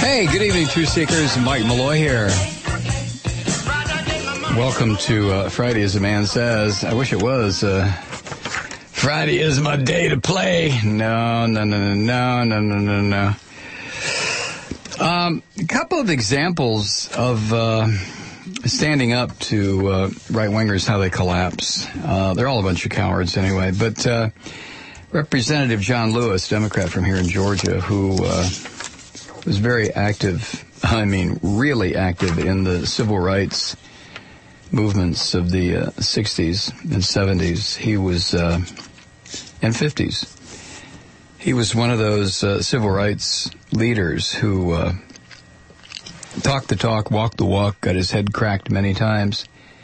Hey, good evening, Truth Seekers. Mike Malloy here. Welcome to Friday as a Man Says. I wish it was Friday is my day to play. No. A couple of examples of standing up to right-wingers, how they collapse. They're all a bunch of cowards anyway. But Representative John Lewis, Democrat from here in Georgia, who was very active, really active in the civil rights movements of the 60s and 70s. He was, and 50s. He was one of those civil rights leaders who talked the talk, walked the walk, got his head cracked many times.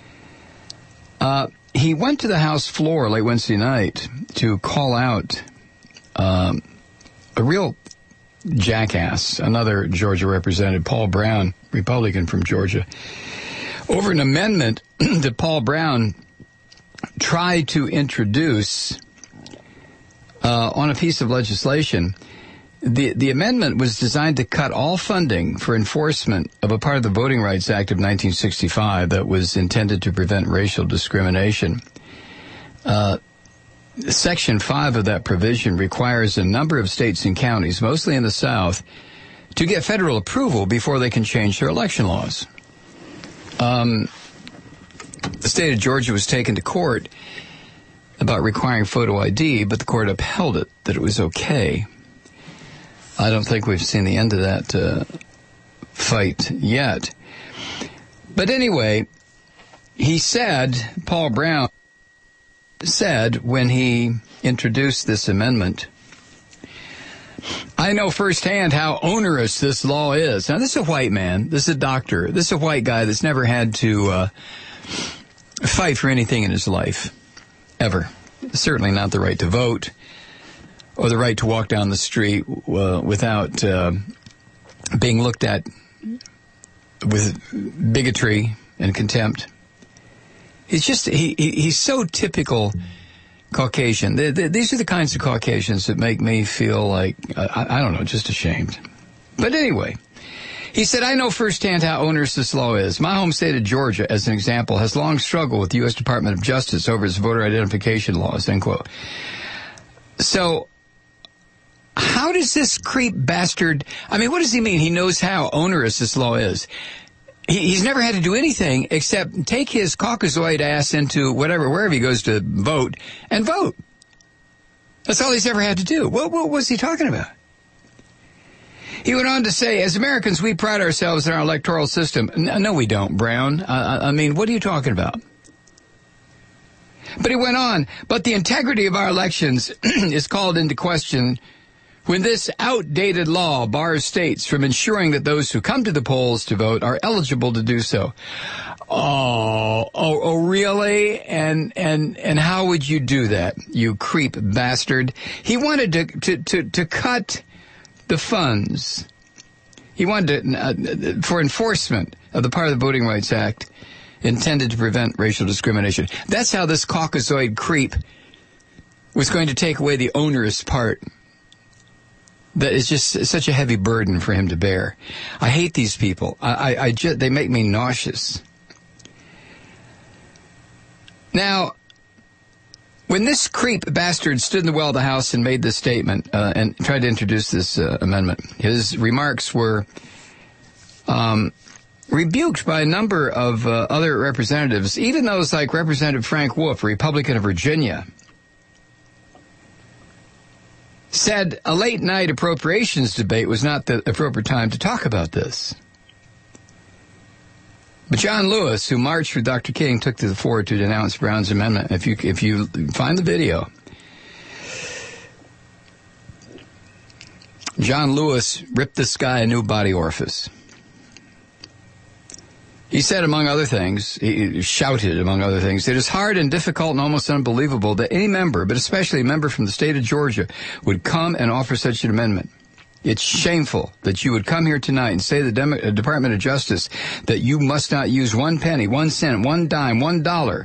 He went to the House floor late Wednesday night to call out a real jackass, another Georgia representative, Paul Brown, Republican from Georgia, over an amendment that Paul Brown tried to introduce on a piece of legislation. The amendment was designed to cut all funding for enforcement of a part of the Voting Rights Act of 1965 that was intended to prevent racial discrimination. Section 5 of that provision requires a number of states and counties, mostly in the South, to get federal approval before they can change their election laws. The state of Georgia was taken to court about requiring photo ID, but the court upheld it, that it was okay. I don't think we've seen the end of that fight yet. But anyway, Paul Brown said when he introduced this amendment, I know firsthand how onerous this law is. Now, this is a white man. This is a doctor. This is a white guy that's never had to fight for anything in his life, ever. Certainly not the right to vote or the right to walk down the street without being looked at with bigotry and contempt. He's so typical Caucasian. These are the kinds of Caucasians that make me feel like, I don't know, just ashamed. But anyway, he said, I know firsthand how onerous this law is. My home state of Georgia, as an example, has long struggled with the U.S. Department of Justice over its voter identification laws, end quote. So, how does this creep bastard, what does he mean? He knows how onerous this law is. He's never had to do anything except take his Caucasoid ass into wherever he goes to vote, and vote. That's all he's ever had to do. What was he talking about? He went on to say, as Americans, we pride ourselves in our electoral system. No, we don't, Brown. What are you talking about? But he went on, but the integrity of our elections is called into question when this outdated law bars states from ensuring that those who come to the polls to vote are eligible to do so. Oh, really? And how would you do that, you creep bastard? He wanted to cut the funds. He wanted for enforcement of the part of the Voting Rights Act intended to prevent racial discrimination. That's how this Caucasoid creep was going to take away the onerous part. That is just such a heavy burden for him to bear. I hate these people. They make me nauseous. Now, when this creep bastard stood in the well of the House and made this statement and tried to introduce this amendment, his remarks were rebuked by a number of other representatives, even those like Representative Frank Wolf, a Republican of Virginia, said a late-night appropriations debate was not the appropriate time to talk about this. But John Lewis, who marched with Dr. King, took to the floor to denounce Brown's amendment. If you find the video, John Lewis ripped this guy a new body orifice. He said, among other things, he shouted, among other things, it is hard and difficult and almost unbelievable that any member, but especially a member from the state of Georgia, would come and offer such an amendment. It's shameful that you would come here tonight and say to the Department of Justice that you must not use 1 penny, 1 cent, 1 dime, $1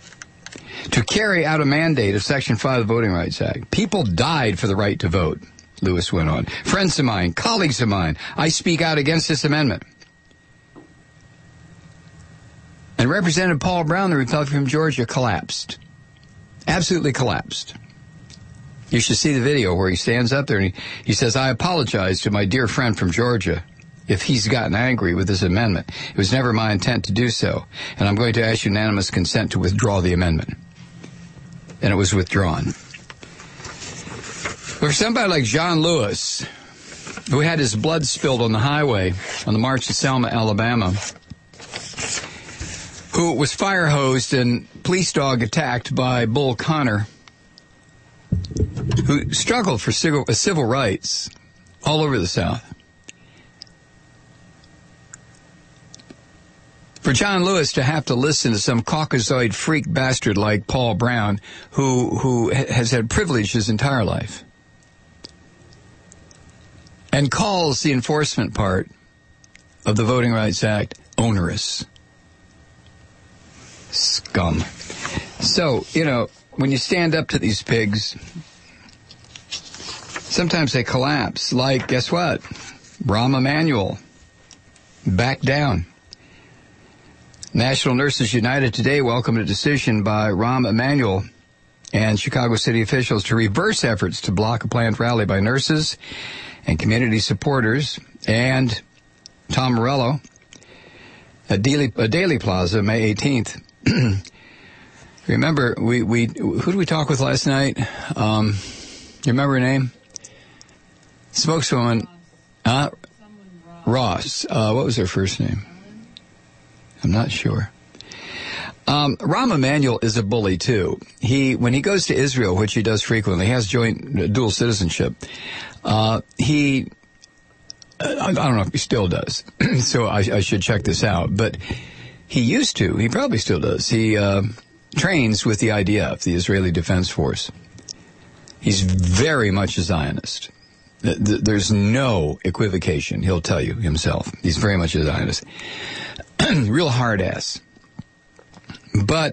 to carry out a mandate of Section 5 of the Voting Rights Act. People died for the right to vote. Lewis went on. Friends of mine, colleagues of mine, I speak out against this amendment. And Representative Paul Brown, the Republican from Georgia, collapsed. Absolutely collapsed. You should see the video where he stands up there and he says, I apologize to my dear friend from Georgia if he's gotten angry with this amendment. It was never my intent to do so, and I'm going to ask unanimous consent to withdraw the amendment. And it was withdrawn. For somebody like John Lewis, who had his blood spilled on the highway on the march to Selma, Alabama, who was fire hosed and police dog attacked by Bull Connor, who struggled for civil rights all over the South. For John Lewis to have to listen to some Caucasoid freak bastard like Paul Brown, who has had privilege his entire life, and calls the enforcement part of the Voting Rights Act onerous. Scum. So, when you stand up to these pigs, sometimes they collapse. Like, guess what? Rahm Emanuel. Back down. National Nurses United today welcomed a decision by Rahm Emanuel and Chicago city officials to reverse efforts to block a planned rally by nurses and community supporters and Tom Morello at Daley Plaza, May 18th. Remember, who did we talk with last night? You remember her name? Spokeswoman, Ross. What was her first name? I'm not sure. Rahm Emanuel is a bully too. When he goes to Israel, which he does frequently, he has dual citizenship. I don't know if he still does, so I should check this out. But he used to. He probably still does. He trains with the IDF, the Israeli Defense Force. He's very much a Zionist. There's no equivocation. He'll tell you himself. He's very much a Zionist. Real hard ass. But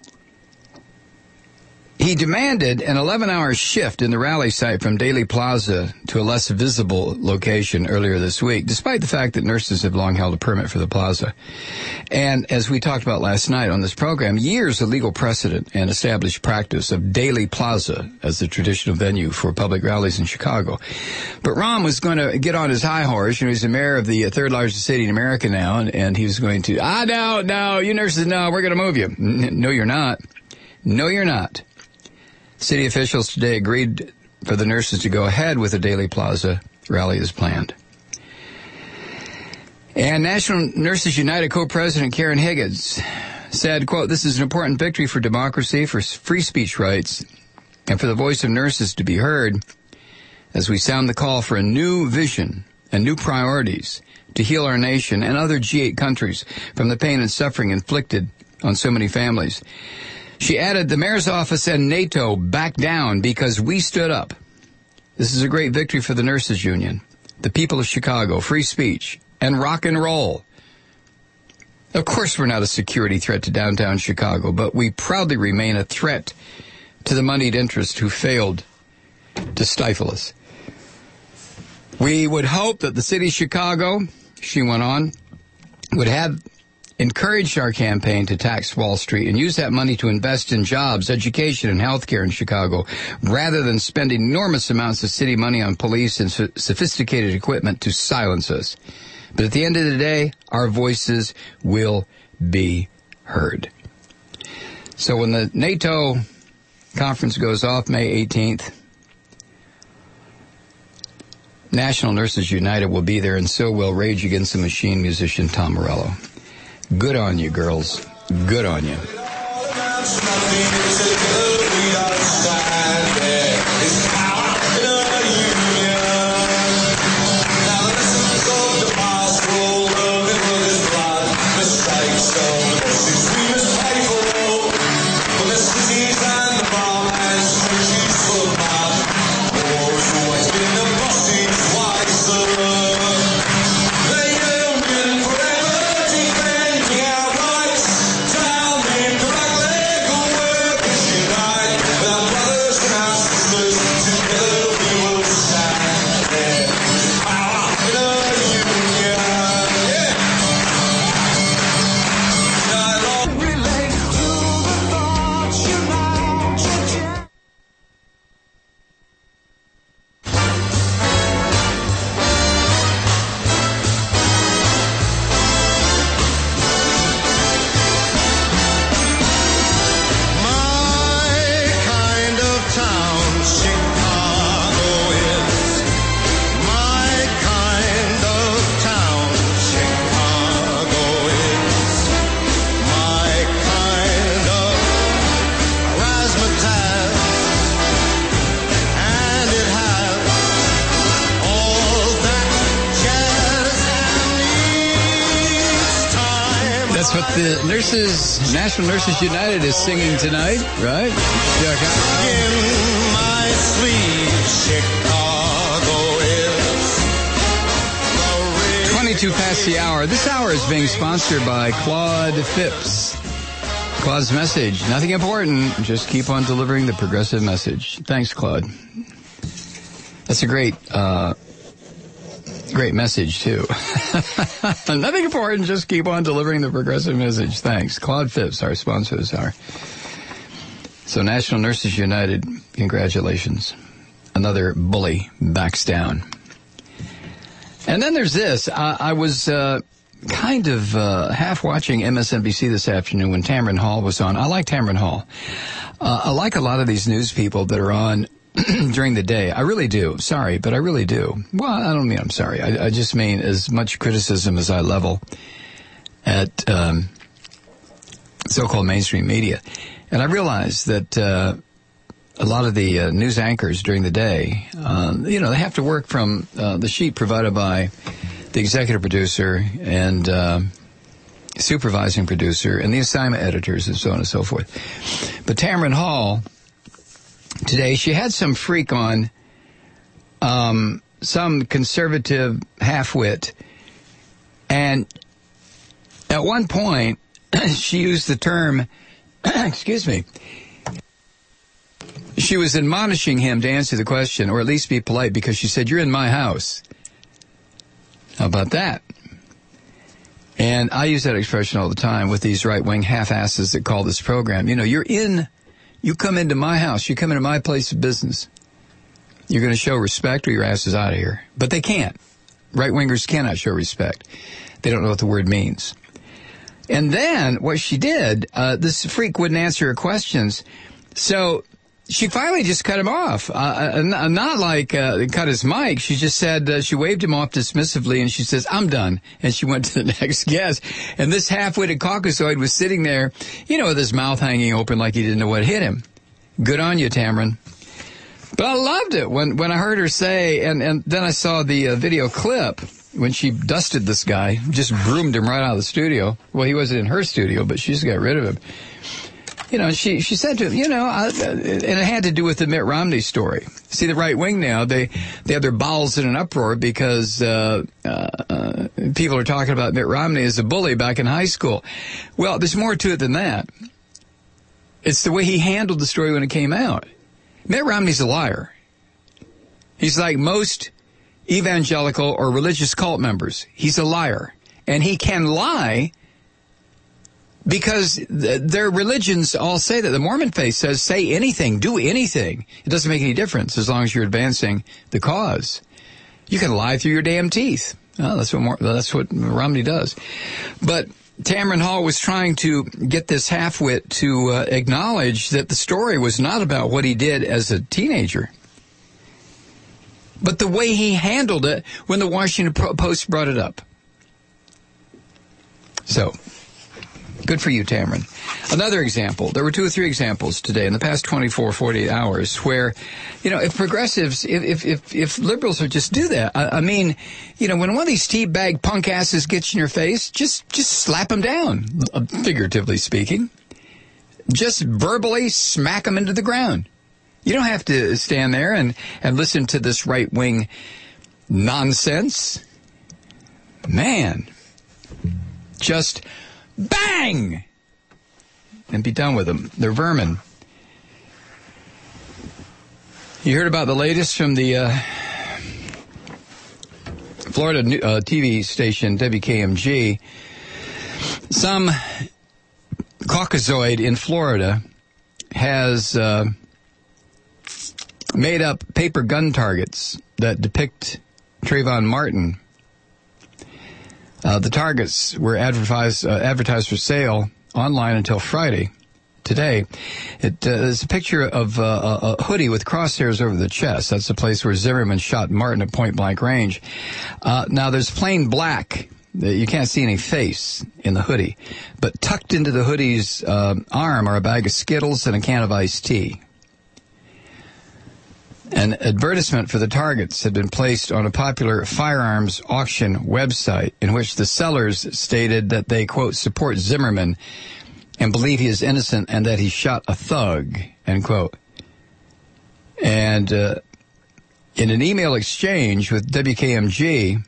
he demanded an 11-hour shift in the rally site from Daley Plaza to a less visible location earlier this week, despite the fact that nurses have long held a permit for the plaza. And as we talked about last night on this program, years of legal precedent and established practice of Daley Plaza as the traditional venue for public rallies in Chicago. But Rahm was going to get on his high horse. He's the mayor of the third largest city in America now, and he was going to, no, you nurses, no, we're going to move you. No, you're not. No, you're not. City officials today agreed for the nurses to go ahead with the Daley Plaza rally as planned. And National Nurses United co-president Karen Higgins said, quote, this is an important victory for democracy, for free speech rights, and for the voice of nurses to be heard as we sound the call for a new vision and new priorities to heal our nation and other G8 countries from the pain and suffering inflicted on so many families. She added, the mayor's office and NATO backed down because we stood up. This is a great victory for the nurses union, the people of Chicago, free speech, and rock and roll. Of course, we're not a security threat to downtown Chicago, but we proudly remain a threat to the moneyed interest who failed to stifle us. We would hope that the city of Chicago, she went on, would have encouraged our campaign to tax Wall Street and use that money to invest in jobs, education, and health care in Chicago, rather than spend enormous amounts of city money on police and sophisticated equipment to silence us. But at the end of the day, our voices will be heard. So when the NATO conference goes off May 18th, National Nurses United will be there, and so will Rage Against the Machine musician Tom Morello. Good on you, girls. Good on you. That's what the National Nurses United is singing tonight, right? Check out. In my sleep, Chicago is the 22 past the hour. This hour is being sponsored by Claude Phipps. Claude's message, nothing important, just keep on delivering the progressive message. Thanks, Claude. That's a great message, too. Nothing important, just keep on delivering the progressive message. Thanks. Claude Phipps, our sponsor this hour. So National Nurses United, congratulations. Another bully backs down. And then there's this. I was kind of half watching MSNBC this afternoon when Tamron Hall was on. I like Tamron Hall. I like a lot of these news people that are on during the day. I really do. Sorry, but I really do. Well, I don't mean I'm sorry. I just mean as much criticism as I level at so-called mainstream media. And I realize that a lot of the news anchors during the day, they have to work from the sheet provided by the executive producer and supervising producer and the assignment editors and so on and so forth. But Tamron Hall, today, she had some freak on, some conservative half-wit, and at one point, she used the term, excuse me, she was admonishing him to answer the question, or at least be polite, because she said, "You're in my house." How about that? And I use that expression all the time with these right-wing half-asses that call this program. You come into my house, you come into my place of business. You're going to show respect or your ass is out of here. But they can't. Right-wingers cannot show respect. They don't know what the word means. And then what she did, this freak wouldn't answer her questions. So she finally just cut him off. Not like cut his mic. She just said, she waved him off dismissively, and she says, "I'm done." And she went to the next guest. And this half-witted Caucasoid was sitting there, with his mouth hanging open like he didn't know what hit him. Good on you, Tamron. But I loved it when I heard her say, and then I saw the video clip when she dusted this guy, just broomed him right out of the studio. Well, he wasn't in her studio, but she just got rid of him. She said to him, and it had to do with the Mitt Romney story. See, the right wing now, they have their bowels in an uproar because people are talking about Mitt Romney as a bully back in high school. Well, there's more to it than that. It's the way he handled the story when it came out. Mitt Romney's a liar. He's like most evangelical or religious cult members. He's a liar. And he can lie because their religions all say that. The Mormon faith says, say anything, do anything. It doesn't make any difference as long as you're advancing the cause. You can lie through your damn teeth. Oh, that's what Romney does. But Tamron Hall was trying to get this half-wit to acknowledge that the story was not about what he did as a teenager, but the way he handled it when the Washington Post brought it up. So, good for you, Tamron. Another example. There were 2 or 3 examples today in the past 24, 48 hours where, if progressives, if liberals would just do that. I mean, when one of these teabag punk asses gets in your face, just slap them down, figuratively speaking. Just verbally smack them into the ground. You don't have to stand there and listen to this right-wing nonsense. Man, just bang! And be done with them. They're vermin. You heard about the latest from the Florida TV station WKMG. Some Caucasoid in Florida has made up paper gun targets that depict Trayvon Martin. The targets were advertised for sale online until Friday. Today, it's a picture of a hoodie with crosshairs over the chest. That's the place where Zimmerman shot Martin at point-blank range. Now, there's plain black. You can't see any face in the hoodie. But tucked into the hoodie's arm are a bag of Skittles and a can of iced tea. An advertisement for the targets had been placed on a popular firearms auction website in which the sellers stated that they, quote, support Zimmerman and believe he is innocent and that he shot a thug, end quote. And in an email exchange with WKMG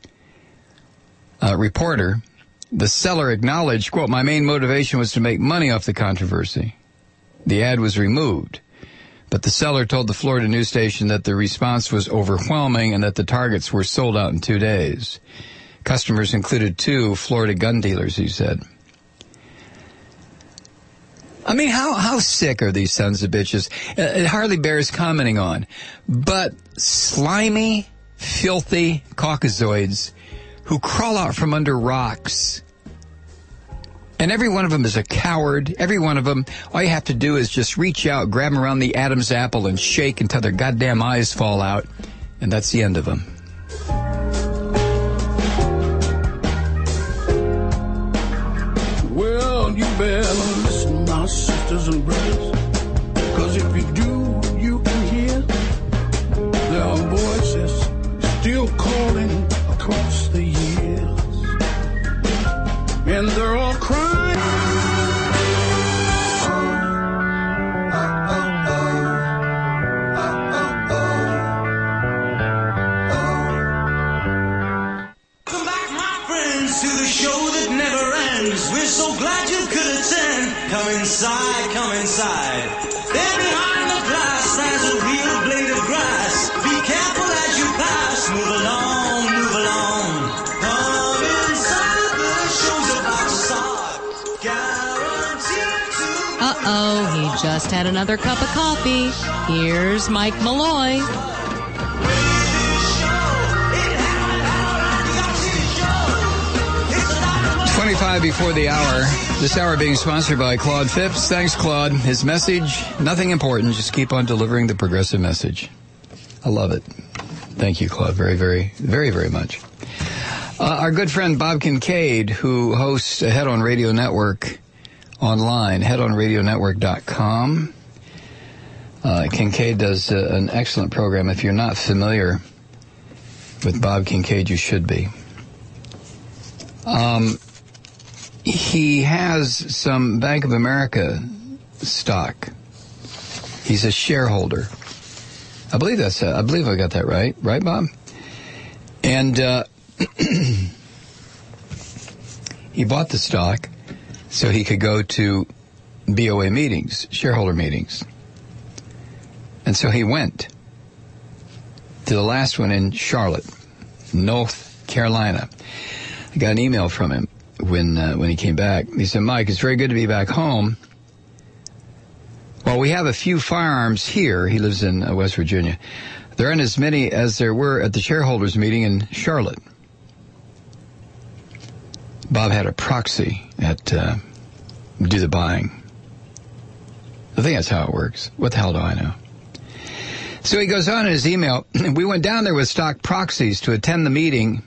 reporter, the seller acknowledged, quote, my main motivation was to make money off the controversy. The ad was removed. But the seller told the Florida news station that the response was overwhelming and that the targets were sold out in 2 days. Customers included 2 Florida gun dealers, he said. I mean, how sick are these sons of bitches? It hardly bears commenting on. But slimy, filthy Caucasoids who crawl out from under rocks. And every one of them is a coward. Every one of them, all you have to do is just reach out, grab them around the Adam's apple, and shake until their goddamn eyes fall out. And that's the end of them. Well, you better listen, my sisters and brothers. 'Cause if you do, you can hear there are voices still calling across the years. And they're all crying. Welcome back, my friends, to the show that never ends. We're so glad you could attend. Come inside, come inside. There behind the glass stands a real blade of grass. Be careful as you pass. Move along, move along. Come inside, the show's about to start. Guaranteed to... Uh-oh, he just had another cup of coffee. Here's Mike Malloy. 25 before the hour. This hour being sponsored by Claude Phipps. Thanks, Claude. His message, nothing important. Just keep on delivering the progressive message. I love it. Thank you, Claude. Very, very, very, very much. Our good friend Bob Kincaid, who hosts Head on Radio Network online, headonradionetwork.com. Kincaid does an excellent program. If you're not familiar with Bob Kincaid, you should be. He has some Bank of America stock. He's a shareholder. I believe I got that right. Right, Bob? And he bought the stock so he could go to BOA meetings, shareholder meetings. And so he went to the last one in Charlotte, North Carolina. I got an email from him when he came back. He said, Mike, it's very good to be back home. Well, we have a few firearms here. He lives in West Virginia. There aren't as many as there were at the shareholders meeting in Charlotte. Bob had a proxy at do the buying. I think that's how it works. What the hell do I know? So he goes on in his email, we went down there with stock proxies to attend the meeting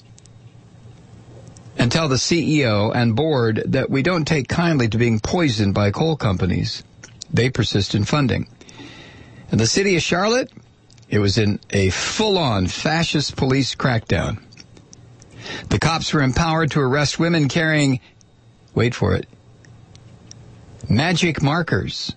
and tell the CEO and board that we don't take kindly to being poisoned by coal companies. They persist in funding. In the city of Charlotte, it was in a full-on fascist police crackdown. The cops were empowered to arrest women carrying, wait for it, magic markers.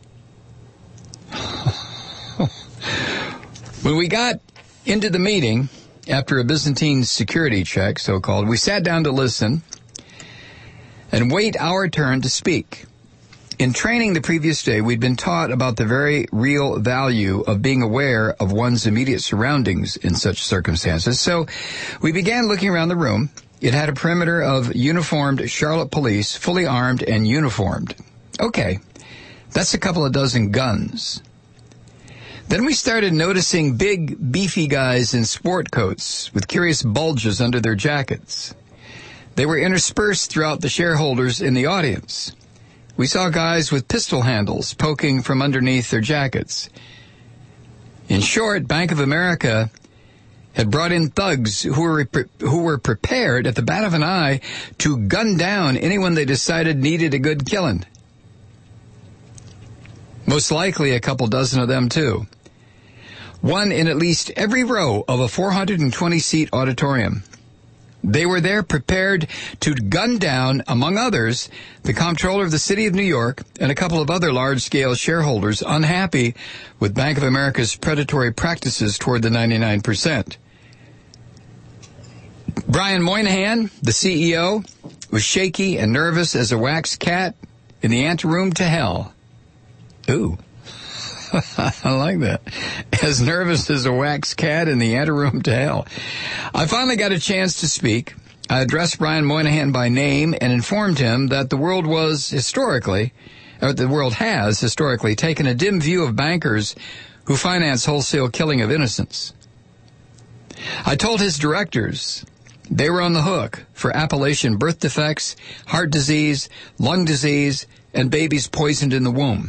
When we got into the meeting, after a Byzantine security check, so-called, we sat down to listen and wait our turn to speak. In training the previous day, we'd been taught about the very real value of being aware of one's immediate surroundings in such circumstances. So we began looking around the room. It had a perimeter of uniformed Charlotte police, fully armed and uniformed. Okay, that's a couple of dozen guns. Then we started noticing big, beefy guys in sport coats with curious bulges under their jackets. They were interspersed throughout the shareholders in the audience. We saw guys with pistol handles poking from underneath their jackets. In short, Bank of America had brought in thugs who were prepared at the bat of an eye to gun down anyone they decided needed a good killing. Most likely a couple dozen of them, too. one in at least every row of a 420-seat auditorium. They were there prepared to gun down, among others, the comptroller of the city of New York and a couple of other large-scale shareholders unhappy with Bank of America's predatory practices toward the 99%. Brian Moynihan, the CEO, was shaky and nervous as a wax cat in the anteroom to hell. Ooh. I like that. As nervous as a wax cat in the anteroom to hell. I finally got a chance to speak. I addressed Brian Moynihan by name and informed him that the world has historically taken a dim view of bankers who finance wholesale killing of innocents. I told his directors they were on the hook for Appalachian birth defects, heart disease, lung disease, and babies poisoned in the womb.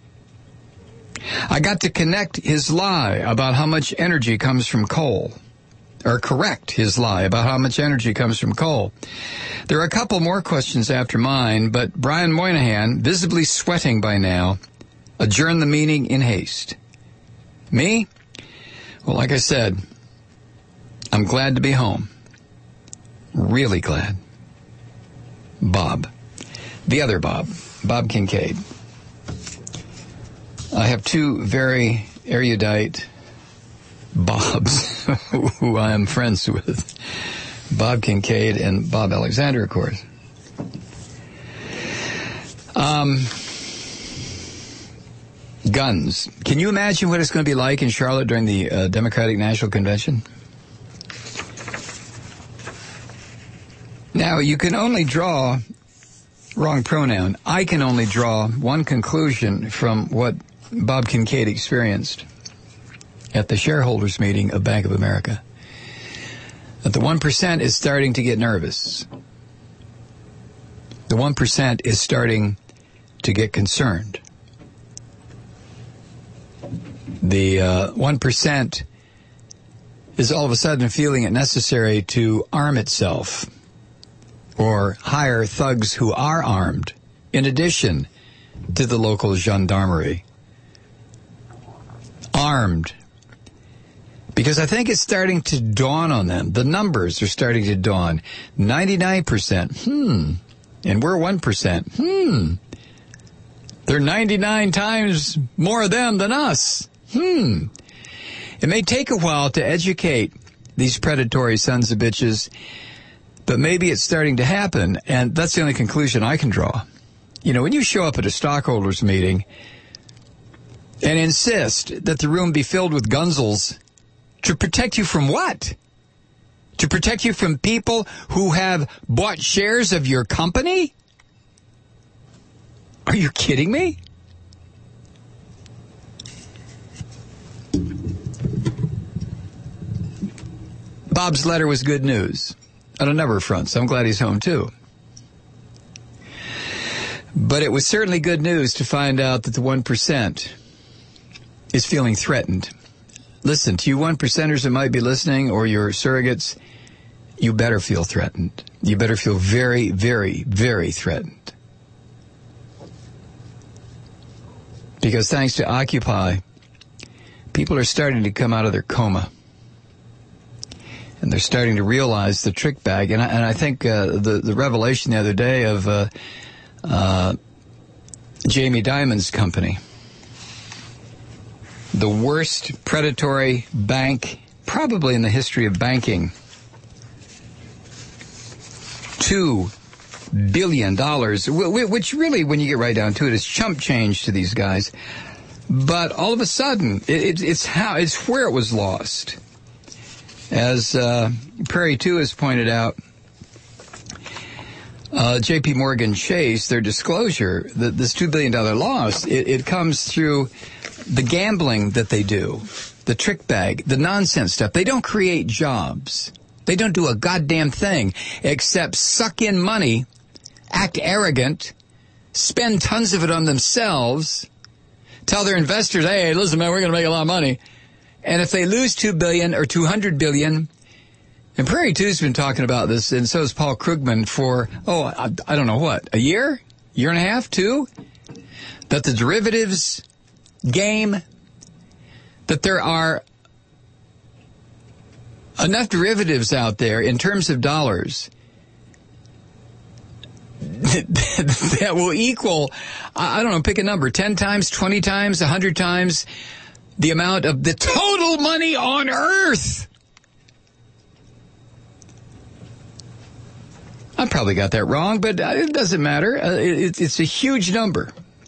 I got to connect his lie about how much energy comes from coal, or correct his lie about how much energy comes from coal. There are a couple more questions after mine, but Brian Moynihan, visibly sweating by now, adjourned the meeting in haste. Me? Well, like I said, I'm glad to be home. Really glad. Bob. The other Bob. Bob Kincaid. I have two very erudite Bobs who I am friends with. Bob Kincaid and Bob Alexander, of course. Guns. Can you imagine what it's going to be like in Charlotte during the Democratic National Convention? Now, you can only draw, wrong pronoun, I can only draw one conclusion from what Bob Kincaid experienced at the shareholders meeting of Bank of America. That the 1% is starting to get nervous. The 1% is starting to get concerned. The 1% is all of a sudden feeling it necessary to arm itself or hire thugs who are armed in addition to the local gendarmerie. Armed. Because I think it's starting to dawn on them. The numbers are starting to dawn. 99%. And we're 1%. There are 99 times more of them than us. It may take a while to educate these predatory sons of bitches, but maybe it's starting to happen, and that's the only conclusion I can draw. You know, when you show up at a stockholders meeting and insist that the room be filled with gunzels, to protect you from what? To protect you from people who have bought shares of your company? Are you kidding me? Bob's letter was good news on a number of fronts. I'm glad he's home, too. But it was certainly good news to find out that the 1% is feeling threatened. Listen, to you 1%ers that might be listening, or your surrogates, you better feel threatened. You better feel very, very, very threatened. Because thanks to Occupy, people are starting to come out of their coma. And they're starting to realize the trick bag. And I think the revelation the other day of Jamie Dimon's company, the worst predatory bank probably in the history of banking, $2 billion, which really, when you get right down to it, is chump change to these guys. But all of a sudden, it's where it was lost. As Prairie 2 has pointed out, J.P. Morgan Chase, their disclosure, that this $2 billion loss, it comes through the gambling that they do, the trick bag, the nonsense stuff. They don't create jobs. They don't do a goddamn thing except suck in money, act arrogant, spend tons of it on themselves, tell their investors, hey, listen, man, we're going to make a lot of money. And if they lose $2 billion or $200 billion, and Prairie 2's been talking about this, and so has Paul Krugman for, I don't know what, a year and a half, 2, that the derivatives game, that there are enough derivatives out there in terms of dollars that will equal, I don't know, pick a number, 10 times, 20 times, 100 times the amount of the total money on earth. I probably got that wrong, but it doesn't matter. It's a huge number.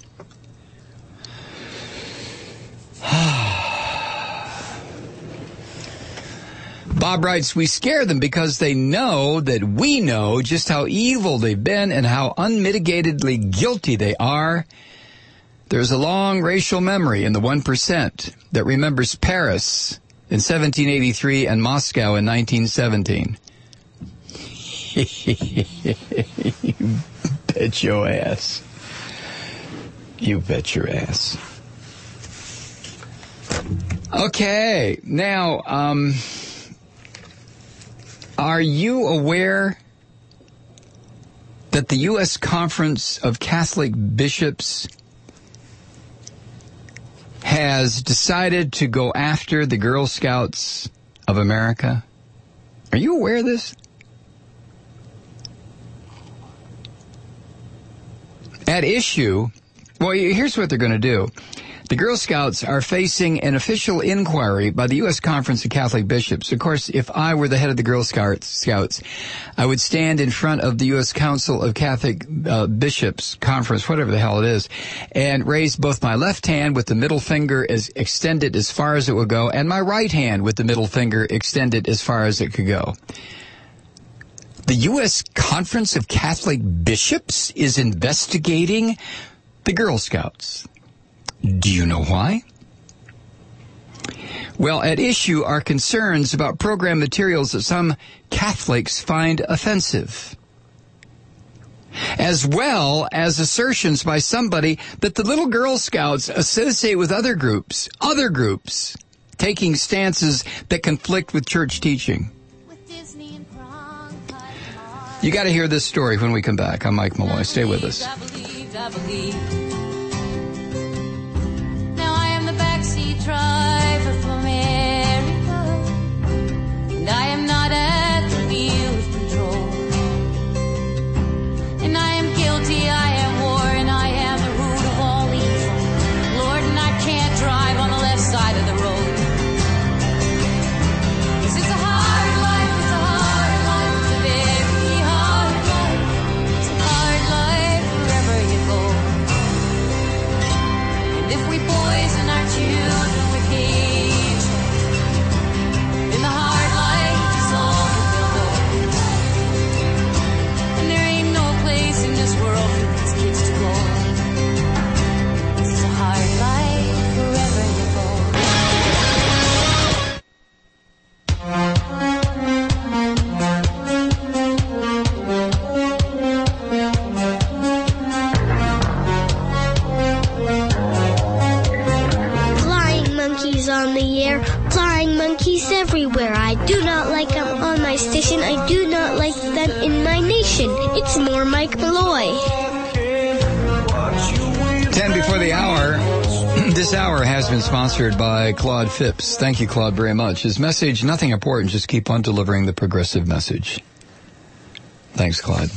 Bob writes, we scare them because they know that we know just how evil they've been and how unmitigatedly guilty they are. There's a long racial memory in the 1% that remembers Paris in 1783 and Moscow in 1917. You bet your ass. You bet your ass. Okay, now, are you aware that the U.S. Conference of Catholic Bishops has decided to go after the Girl Scouts of America? Are you aware of this? At issue, well, here's what they're going to do. The Girl Scouts are facing an official inquiry by the U.S. Conference of Catholic Bishops. Of course, if I were the head of the Girl Scouts, I would stand in front of the U.S. Council of Catholic Bishops Conference, whatever the hell it is, and raise both my left hand with the middle finger as extended as far as it would go, and my right hand with the middle finger extended as far as it could go. The U.S. Conference of Catholic Bishops is investigating the Girl Scouts. Do you know why? Well, at issue are concerns about program materials that some Catholics find offensive, as well as assertions by somebody that the little Girl Scouts associate with other groups, taking stances that conflict with church teaching. You got to hear this story when we come back. I'm Mike Malloy. Stay with us. I believe. Now I am the backseat driver for America, and I am not at the wheel's control. And I am guilty, I am war, and I am the root of all evil. Lord, and I can't drive on the left side of the road. 'Cause it's a hard life, it's a hard life, it's a very hard life. It's a hard life wherever you go. And if we poison our children with hatred, then the hard life is all that they'll know. And there ain't no place in this world for these kids to go. This is a hard life wherever you go. Flying monkeys on the air, flying monkeys everywhere. I do not like them on my station. I do not like them in my nation. It's more Mike Malloy. 10 before the hour. This hour has been sponsored by Claude Phipps. Thank you, Claude, very much. His message, nothing important, just keep on delivering the progressive message. Thanks, Claude.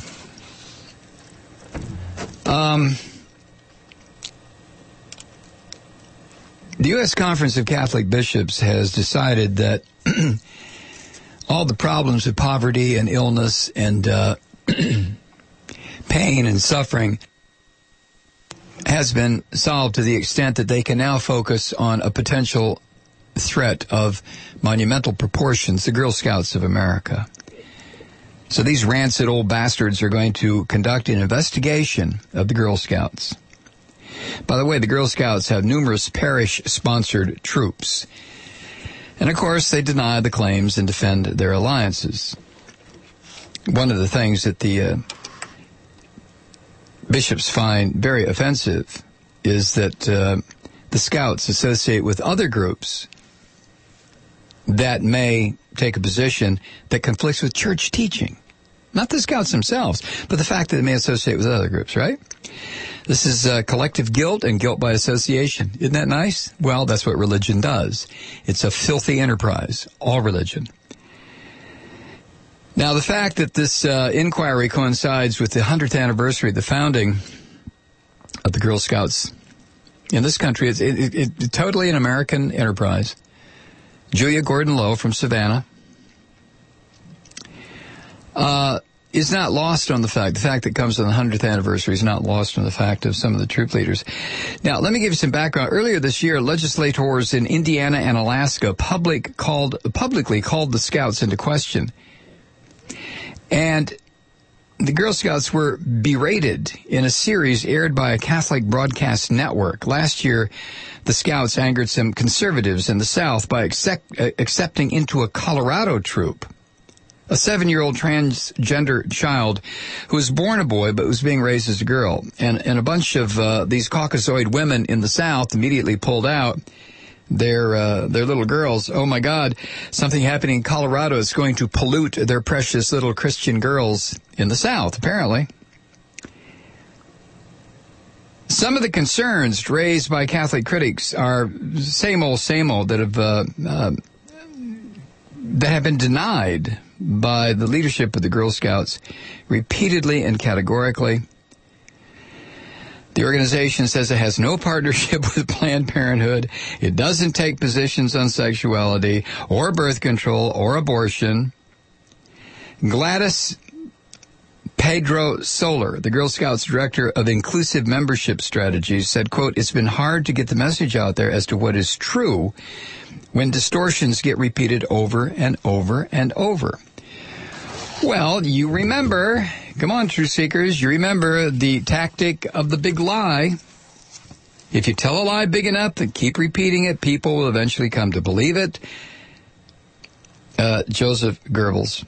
The U.S. Conference of Catholic Bishops has decided that all the problems of poverty and illness and pain and suffering has been solved to the extent that they can now focus on a potential threat of monumental proportions, the Girl Scouts of America. So these rancid old bastards are going to conduct an investigation of the Girl Scouts. By the way, the Girl Scouts have numerous parish-sponsored troops. And, of course, they deny the claims and defend their alliances. One of the things that the bishops find very offensive is that the Scouts associate with other groups that may take a position that conflicts with church teaching. Not the Scouts themselves, but the fact that they may associate with other groups, right? This is collective guilt and guilt by association. Isn't that nice? Well, that's what religion does. It's a filthy enterprise, all religion. Now, the fact that this inquiry coincides with the 100th anniversary of the founding of the Girl Scouts in this country, it's totally an American enterprise. Julia Gordon-Low from Savannah is not lost on the fact that comes on the 100th anniversary is not lost on the fact of some of the troop leaders. Now, let me give you some background. Earlier this year, legislators in Indiana and Alaska publicly called the Scouts into question. And the Girl Scouts were berated in a series aired by a Catholic broadcast network. Last year, the Scouts angered some conservatives in the South by accepting into a Colorado troop a 7-year-old transgender child who was born a boy but was being raised as a girl. And a bunch of these Caucasoid women in the South immediately pulled out their little girls. Oh my God, something happening in Colorado is going to pollute their precious little Christian girls in the South, apparently. Some of the concerns raised by Catholic critics are same old that have been denied by the leadership of the Girl Scouts repeatedly and categorically. The organization says it has no partnership with Planned Parenthood. It doesn't take positions on sexuality or birth control or abortion. Gladys Pedro Soler, the Girl Scouts director of inclusive membership strategies, said, quote, "It's been hard to get the message out there as to what is true when distortions get repeated over and over and over." Well, you remember, come on, truth seekers, you remember the tactic of the big lie. If you tell a lie big enough and keep repeating it, people will eventually come to believe it. Joseph Goebbels.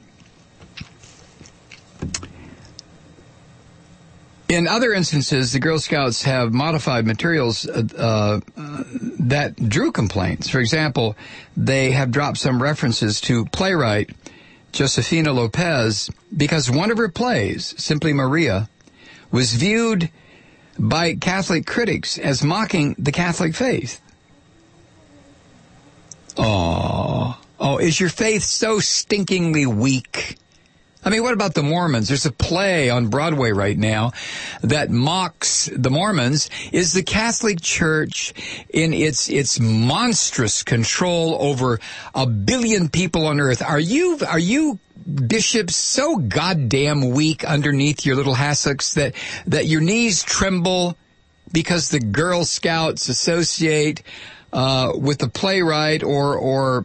In other instances, the Girl Scouts have modified materials that drew complaints. For example, they have dropped some references to playwright Josefina Lopez because one of her plays, Simply Maria, was viewed by Catholic critics as mocking the Catholic faith. Oh, is your faith so stinkingly weak? I mean, what about the Mormons? There's a play on Broadway right now that mocks the Mormons. Is the Catholic Church in its monstrous control over 1 billion people on earth? Are you bishops so goddamn weak underneath your little hassocks that your knees tremble because the Girl Scouts associate with the playwright or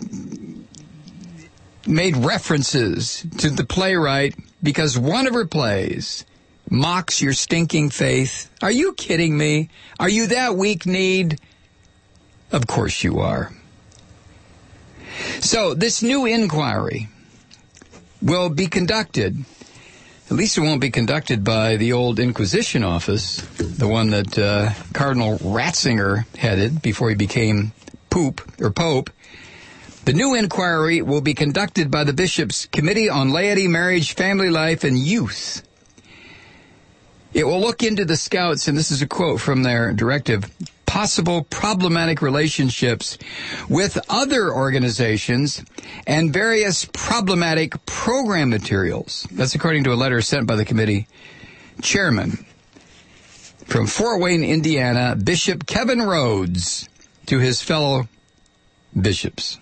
made references to the playwright because one of her plays mocks your stinking faith? Are you kidding me? Are you that weak-kneed? Of course you are. So this new inquiry will be conducted, at least it won't be conducted by the old Inquisition office, the one that Cardinal Ratzinger headed before he became Pope. The new inquiry will be conducted by the Bishop's Committee on Laity, Marriage, Family Life, and Youth. It will look into the Scouts, and this is a quote from their directive, possible problematic relationships with other organizations and various problematic program materials. That's according to a letter sent by the committee chairman from Fort Wayne, Indiana, Bishop Kevin Rhodes, to his fellow bishops.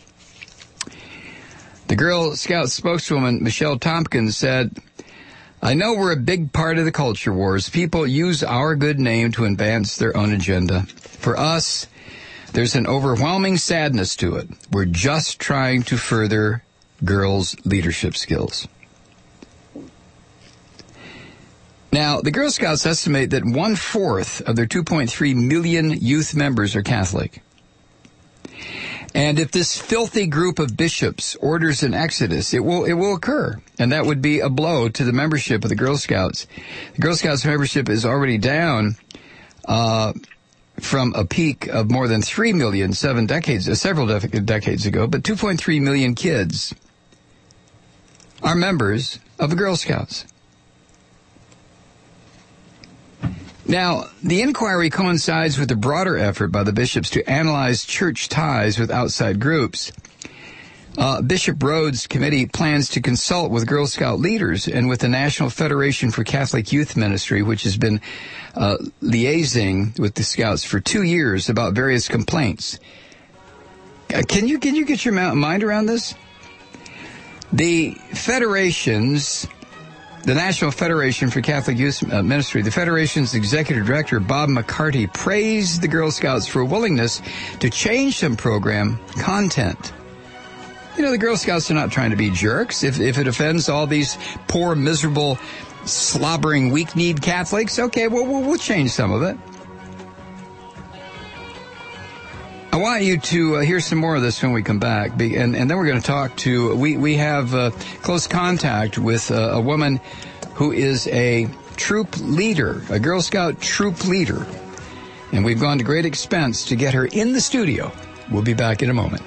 The Girl Scout spokeswoman, Michelle Tompkins, said, "I know we're a big part of the culture wars. People use our good name to advance their own agenda. For us, there's an overwhelming sadness to it. We're just trying to further girls' leadership skills." Now, the Girl Scouts estimate that 1/4 of their 2.3 million youth members are Catholic. And if this filthy group of bishops orders an exodus, it will occur. And that would be a blow to the membership of the Girl Scouts. The Girl Scouts membership is already down from a peak of more than 3 million several decades ago. But 2.3 million kids are members of the Girl Scouts. Now, the inquiry coincides with a broader effort by the bishops to analyze church ties with outside groups. Bishop Rhodes' committee plans to consult with Girl Scout leaders and with the National Federation for Catholic Youth Ministry, which has been liaising with the Scouts for 2 years about various complaints. Can you get your mind around this? The federations, the National Federation for Catholic Youth Ministry, the federation's executive director, Bob McCarty, praised the Girl Scouts for a willingness to change some program content. You know, the Girl Scouts are not trying to be jerks. If it offends all these poor, miserable, slobbering, weak-kneed Catholics, okay, we'll change some of it. I want you to hear some more of this when we come back, and then we're going to talk to, we have close contact with a woman who is a troop leader, a Girl Scout troop leader, and we've gone to great expense to get her in the studio. We'll be back in a moment.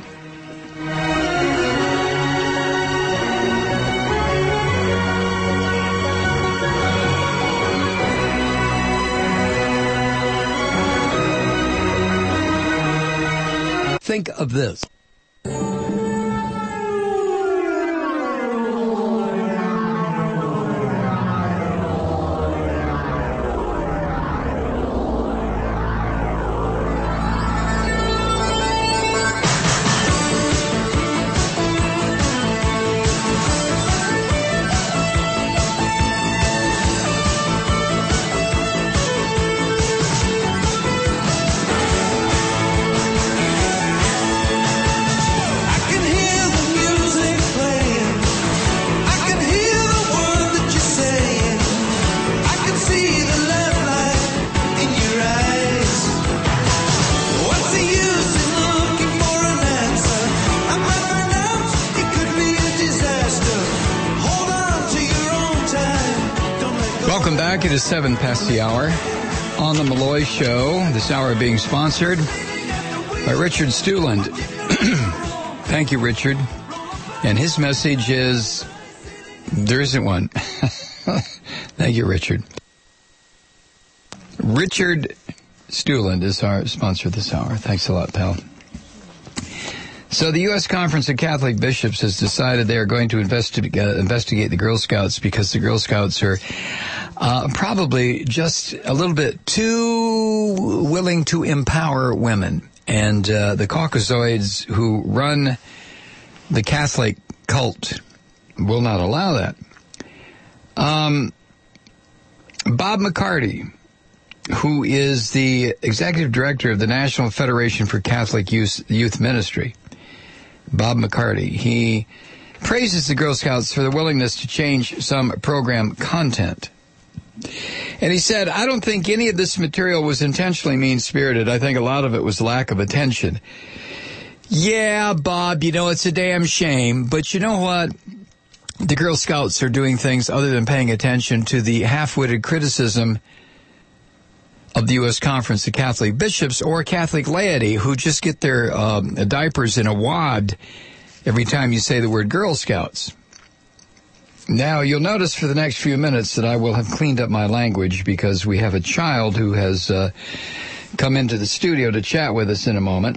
Think of this. It is 7 past the hour on the Malloy Show. This hour being sponsored by Richard Stuland. Thank you, Richard. And his message is, there isn't one. Thank you, Richard. Richard Stuland is our sponsor this hour. Thanks a lot, pal. So the U.S. Conference of Catholic Bishops has decided they are going to investigate the Girl Scouts because the Girl Scouts are probably just a little bit too willing to empower women. And the Caucasoids who run the Catholic cult will not allow that. Bob McCarty, who is the executive director of the National Federation for Catholic Youth Ministry, Bob McCarty, he praises the Girl Scouts for their willingness to change some program content. And he said, I don't think any of this material was intentionally mean-spirited. I think a lot of it was lack of attention. Yeah, Bob, you know, it's a damn shame. But you know what? The Girl Scouts are doing things other than paying attention to the half-witted criticism of the U.S. Conference of Catholic Bishops or Catholic laity who just get their diapers in a wad every time you say the word Girl Scouts. Now, you'll notice for the next few minutes that I will have cleaned up my language because we have a child who has come into the studio to chat with us in a moment.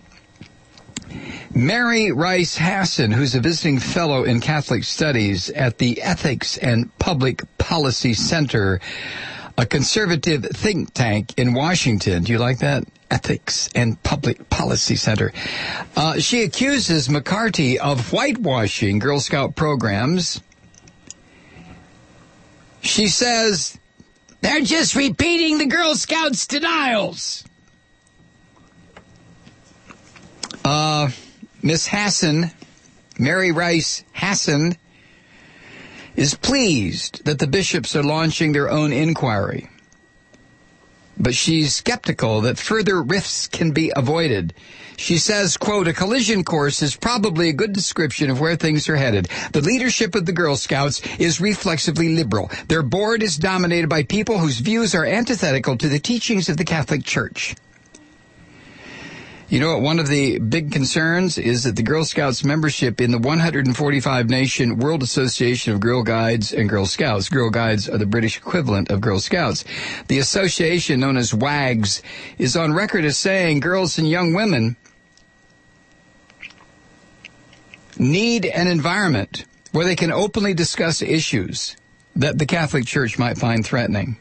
Mary Rice Hassan, who's a visiting fellow in Catholic Studies at the Ethics and Public Policy Center, a conservative think tank in Washington. Do you like that? Ethics and Public Policy Center. She accuses McCarty of whitewashing Girl Scout programs. She says, they're just repeating the Girl Scouts' denials. Miss Hassan, Mary Rice Hassan, is pleased that the bishops are launching their own inquiry. But she's skeptical that further rifts can be avoided. She says, quote, a collision course is probably a good description of where things are headed. The leadership of the Girl Scouts is reflexively liberal. Their board is dominated by people whose views are antithetical to the teachings of the Catholic Church. You know what? One of the big concerns is that the Girl Scouts membership in the 145-nation World Association of Girl Guides and Girl Scouts. Girl Guides are the British equivalent of Girl Scouts. The association, known as WAGS, is on record as saying girls and young women need an environment where they can openly discuss issues that the Catholic Church might find threatening.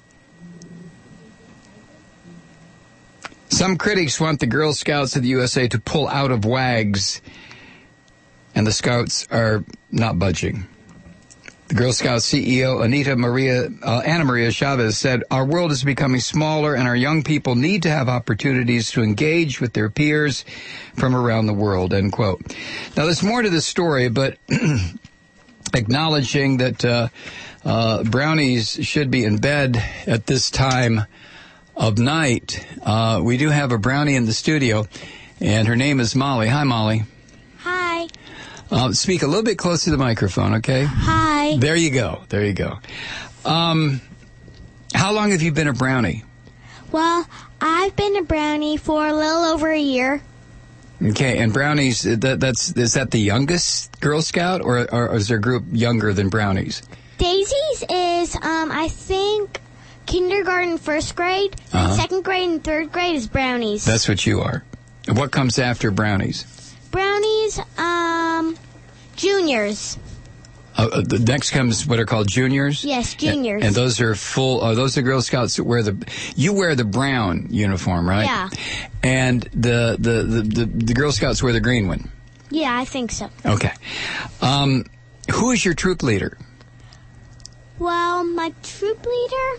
Some critics want the Girl Scouts of the USA to pull out of WAGs, and the Scouts are not budging. The Girl Scouts CEO, Anna Maria Chavez, said, "Our world is becoming smaller, and our young people need to have opportunities to engage with their peers from around the world," end quote. Now, there's more to this story, but acknowledging that brownies should be in bed at this time of night, we do have a brownie in the studio, and her name is Molly. Hi, Molly. Hi. Speak a little bit close to the microphone, okay? Hi. There you go. There you go. How long have you been a brownie? Well, I've been a brownie for a little over a year. Okay, and brownies, is that the youngest Girl Scout, or is there a group younger than brownies? Daisy's is, I think, kindergarten, first grade, and second grade and third grade is brownies. That's what you are. And what comes after brownies? Brownies, juniors. The next comes what are called juniors? Yes, juniors. And those are those are Girl Scouts that wear you wear the brown uniform, right? Yeah. And the Girl Scouts wear the green one. Yeah, I think so. Okay. Who is your troop leader? Well, my troop leader,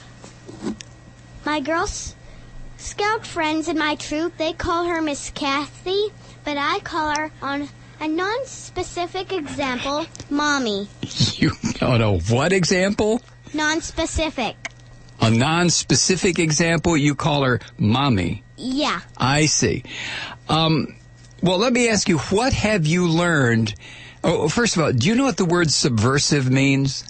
my Girl Scout friends in my troop, they call her Miss Kathy, but I call her, on a non-specific example, Mommy. You don't know what example? Non-specific. A non-specific example, you call her Mommy. Yeah. I see. Well, let me ask you, what have you learned? Oh, first of all, do you know what the word subversive means?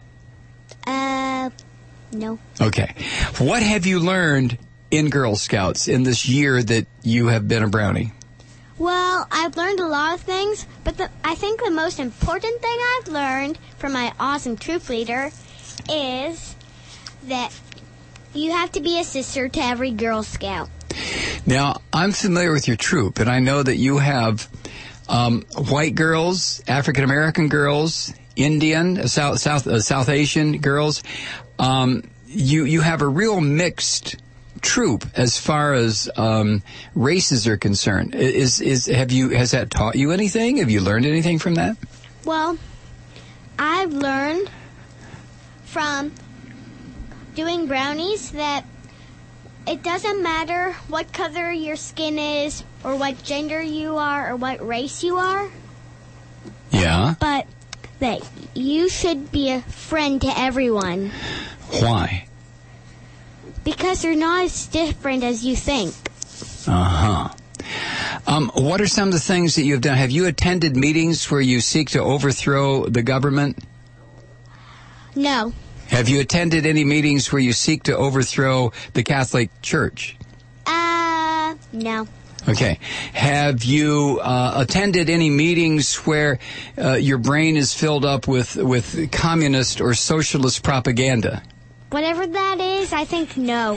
No. Okay. What have you learned in Girl Scouts in this year that you have been a brownie? Well, I've learned a lot of things, but I think the most important thing I've learned from my awesome troop leader is that you have to be a sister to every Girl Scout. Now, I'm familiar with your troop, and I know that you have white girls, African American girls, Indian, South Asian girls. You have a real mixed troop as far as races are concerned. Has that taught you anything? Have you learned anything from that? Well, I've learned from doing brownies that it doesn't matter what color your skin is, or what gender you are, or what race you are. Yeah. But that you should be a friend to everyone. Why? Because they're not as different as you think. Uh-huh. What are some of the things that you've done? Have you attended meetings where you seek to overthrow the government? No. Have you attended any meetings where you seek to overthrow the Catholic Church? No. Okay. Have you attended any meetings where your brain is filled up with communist or socialist propaganda? Whatever that is, I think no.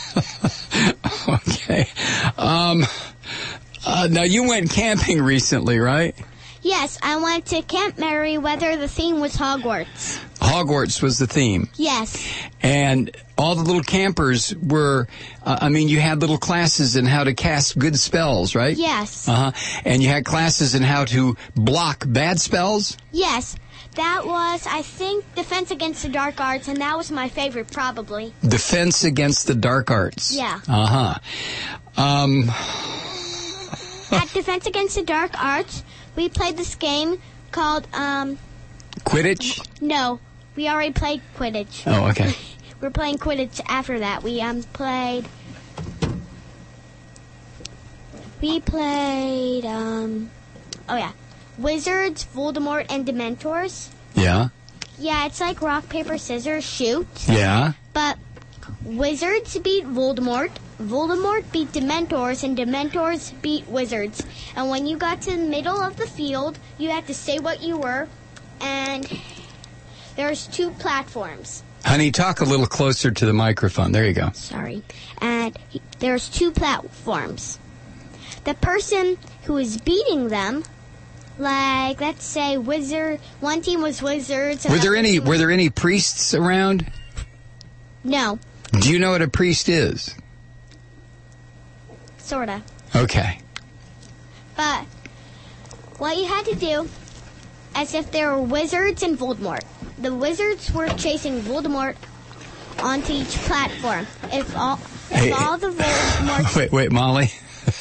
Okay. Now, you went camping recently, right? Yes, I went to Camp Merriweather. The theme was Hogwarts. Hogwarts was the theme. Yes. And all the little campers were, you had little classes in how to cast good spells, right? Yes. Uh-huh. And you had classes in how to block bad spells? Yes. That was, I think, Defense Against the Dark Arts, and that was my favorite, probably. Defense Against the Dark Arts? Yeah. Uh-huh. At Defense Against the Dark Arts, we played this game called, Quidditch? No, we already played Quidditch. Oh, okay. We're playing Quidditch after that. We played, Wizards, Voldemort, and Dementors. Yeah. Yeah, it's like rock, paper, scissors, shoot. Yeah. But Wizards beat Voldemort, Voldemort beat Dementors, and Dementors beat Wizards. And when you got to the middle of the field, you had to say what you were, and there's 2 platforms. Honey, talk a little closer to the microphone. There you go. Sorry. And there's 2 platforms. The person who is beating them Like, let's say one team was wizards. and Were there another team was- Were there any priests around? No, Do you know what a priest is? sorta. Okay. But what you had to do, as if there were wizards and Voldemort. The wizards were chasing Voldemort onto each platform. If all the Voldemort... Wait, Molly.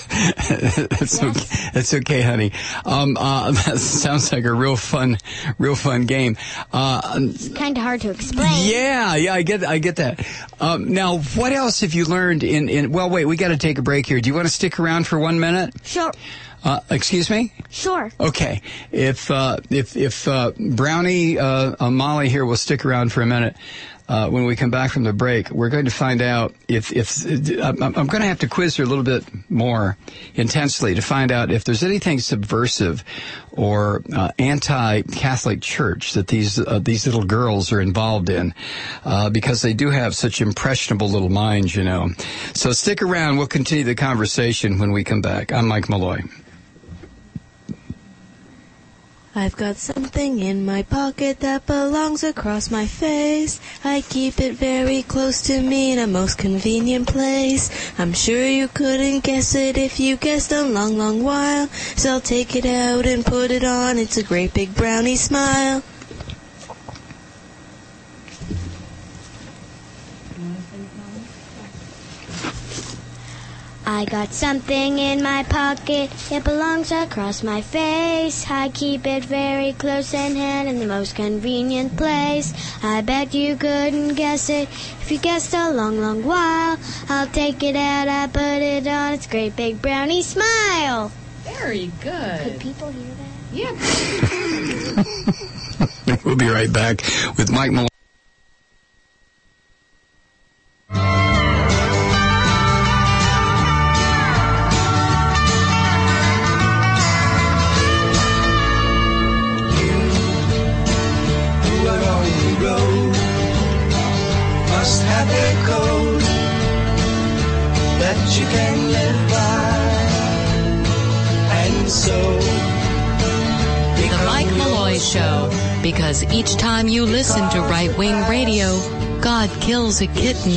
That's okay, honey. That sounds like a real fun game. It's kind of hard to explain. Yeah, I get that. Now, what else have you learned well, wait, we got to take a break here. Do you want to stick around for 1 minute? Sure. Excuse me? Sure. Okay. If Brownie, Molly here will stick around for a minute. When we come back from the break, we're going to find out if I'm going to have to quiz her a little bit more intensely to find out if there's anything subversive or anti-Catholic Church that these little girls are involved in, because they do have such impressionable little minds, you know. So stick around. We'll continue the conversation when we come back. I'm Mike Malloy. I've got something in my pocket that belongs across my face. I keep it very close to me in a most convenient place. I'm sure you couldn't guess it if you guessed a long, long while. So I'll take it out and put it on. It's a great big brownie smile. I got something in my pocket, it belongs across my face. I keep it very close in hand in the most convenient place. I bet you couldn't guess it if you guessed a long, long while. I'll take it out, I put it on, it's a great big brownie smile. Very good. Could people hear that? Yeah. We'll be right back with Mike Malloy. You can live by, and so The Mike Malloy Show. Because each time you listen to right-wing radio, God kills a kitten.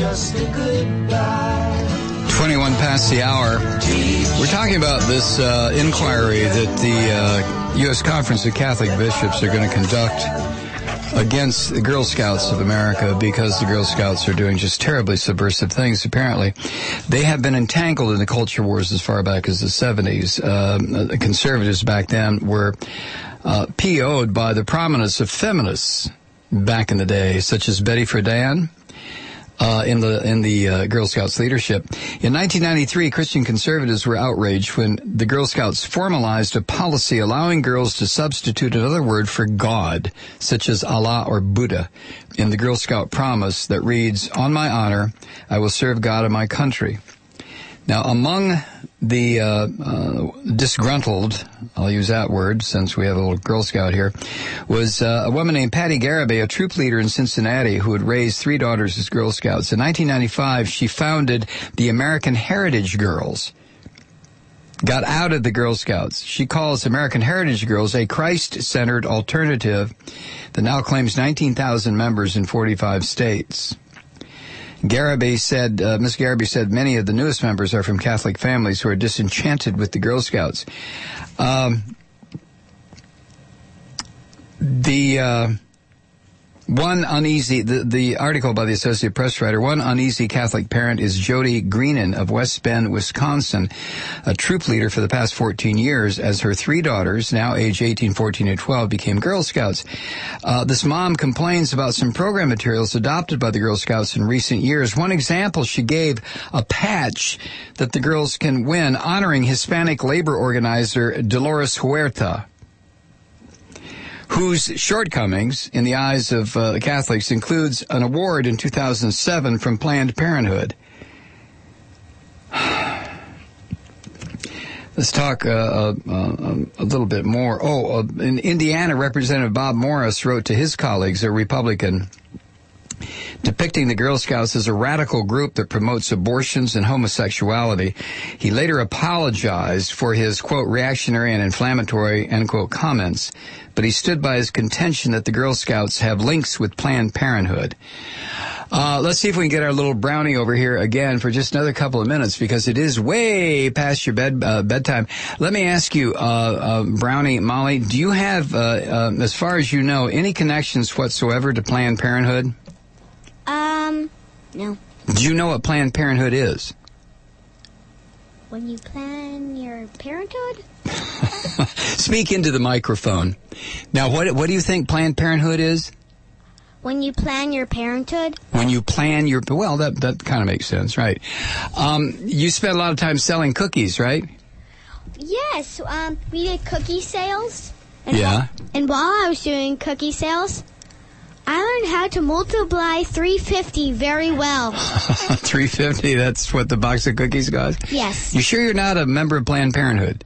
21 past the hour. We're talking about this inquiry that the U.S. Conference of Catholic Bishops are going to conduct against the Girl Scouts of America because the Girl Scouts are doing just terribly subversive things, apparently. They have been entangled in the culture wars as far back as the 70s. The conservatives back then were PO'd by the prominence of feminists back in the day, such as Betty Friedan, in the Girl Scouts leadership. In 1993, Christian conservatives were outraged when the Girl Scouts formalized a policy allowing girls to substitute another word for God, such as Allah or Buddha, in the Girl Scout promise that reads, "On my honor, I will serve God and my country." Now, among the disgruntled, I'll use that word since we have a little Girl Scout here, was a woman named Patty Garibay, a troop leader in Cincinnati who had raised 3 daughters as Girl Scouts. In 1995, she founded the American Heritage Girls, got out of the Girl Scouts. She calls American Heritage Girls a Christ-centered alternative that now claims 19,000 members in 45 states. Miss Garibay said many of the newest members are from Catholic families who are disenchanted with the Girl Scouts. The article by the Associated Press writer, one uneasy Catholic parent is Jody Greenan of West Bend, Wisconsin, a troop leader for the past 14 years as her 3 daughters, now age 18, 14, and 12, became Girl Scouts. This mom complains about some program materials adopted by the Girl Scouts in recent years. One example, she gave a patch that the girls can win honoring Hispanic labor organizer Dolores Huerta, whose shortcomings in the eyes of Catholics includes an award in 2007 from Planned Parenthood. Let's talk a little bit more. In Indiana, Representative Bob Morris wrote to his colleagues, a Republican depicting the Girl Scouts as a radical group that promotes abortions and homosexuality. He later apologized for his, quote, reactionary and inflammatory, end quote, comments, but he stood by his contention that the Girl Scouts have links with Planned Parenthood. Let's see if we can get our little brownie over here again for just another couple of minutes, because it is way past your bedtime. Let me ask you, Brownie, Molly, do you have, as far as you know, any connections whatsoever to Planned Parenthood? No. Do you know what Planned Parenthood is? When you plan your parenthood? Speak into the microphone. Now, what do you think Planned Parenthood is? When you plan your parenthood? When you plan your... Well, that kind of makes sense, right? You spent a lot of time selling cookies, right? Yes, we did cookie sales. Yeah. And while I was doing cookie sales, I learned how to multiply 350 very well. 350, that's what the box of cookies cost? Yes. You sure you're not a member of Planned Parenthood?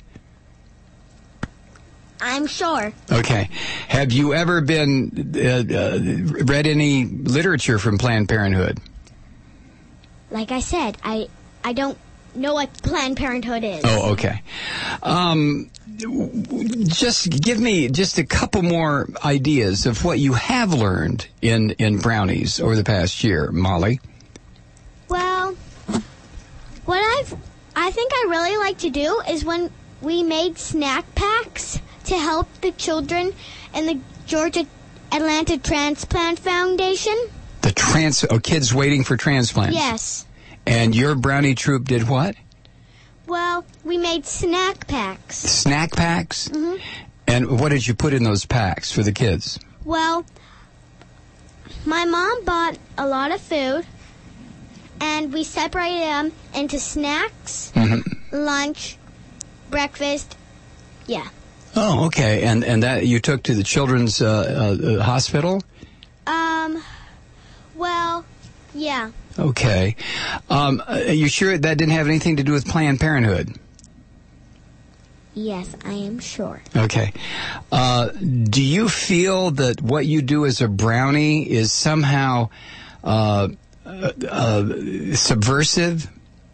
I'm sure. Okay. Have you ever been read any literature from Planned Parenthood? Like I said, I don't know what Planned Parenthood is. Oh, okay. Just give me just a couple more ideas of what you have learned in Brownies over the past year, Molly. Well, what I think I really like to do is when we made snack packs to help the children in the Georgia Atlanta Transplant Foundation. Kids waiting for transplants? Yes. And your Brownie troop did what? Well, we made snack packs. Snack packs? Mm-hmm. And what did you put in those packs for the kids? Well, my mom bought a lot of food, and we separated them into snacks, lunch, breakfast, yeah. Oh, okay. And that you took to the children's hospital? Well, yeah. Okay. Are you sure that didn't have anything to do with Planned Parenthood? Yes, I am sure. Okay. Do you feel that what you do as a Brownie is somehow subversive?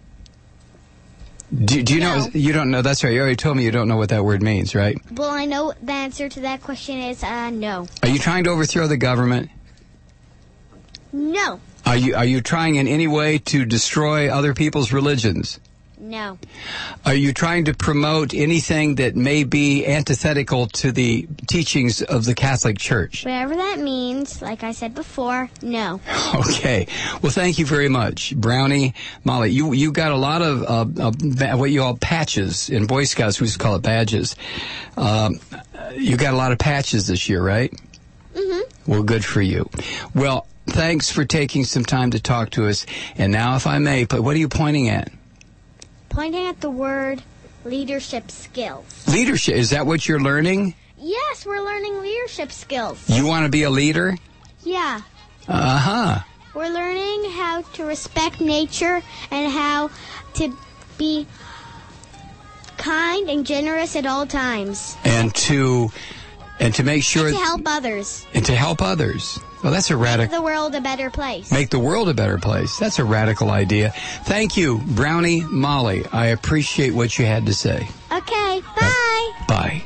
Do you know? You don't know. That's right. You already told me you don't know what that word means, right? Well, I know the answer to that question is no. Are you trying to overthrow the government? No. Are you trying in any way to destroy other people's religions? No. Are you trying to promote anything that may be antithetical to the teachings of the Catholic Church? Whatever that means, like I said before, no. Okay. Well, thank you very much, Brownie. Molly, you got a lot of what you call patches. In Boy Scouts, we used to call it badges. You got a lot of patches this year, right? Mm-hmm. Well, good for you. Well, thanks for taking some time to talk to us. And now, if I may, what are you pointing at? Pointing at the word leadership skills. Leadership, is that what you're learning? Yes, we're learning leadership skills. You want to be a leader? Yeah. Uh-huh. We're learning how to respect nature and how to be kind and generous at all times. And to make sure... And to help others. And to help others. Well, that's a radical... Make the world a better place. Make the world a better place. That's a radical idea. Thank you, Brownie, Molly. I appreciate what you had to say. Okay, bye. Bye.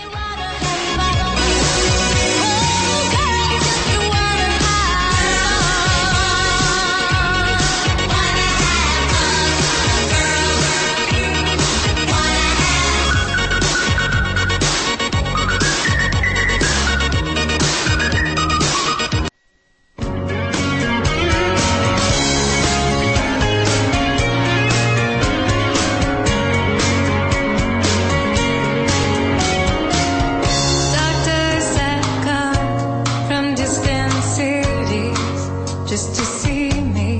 Just to see me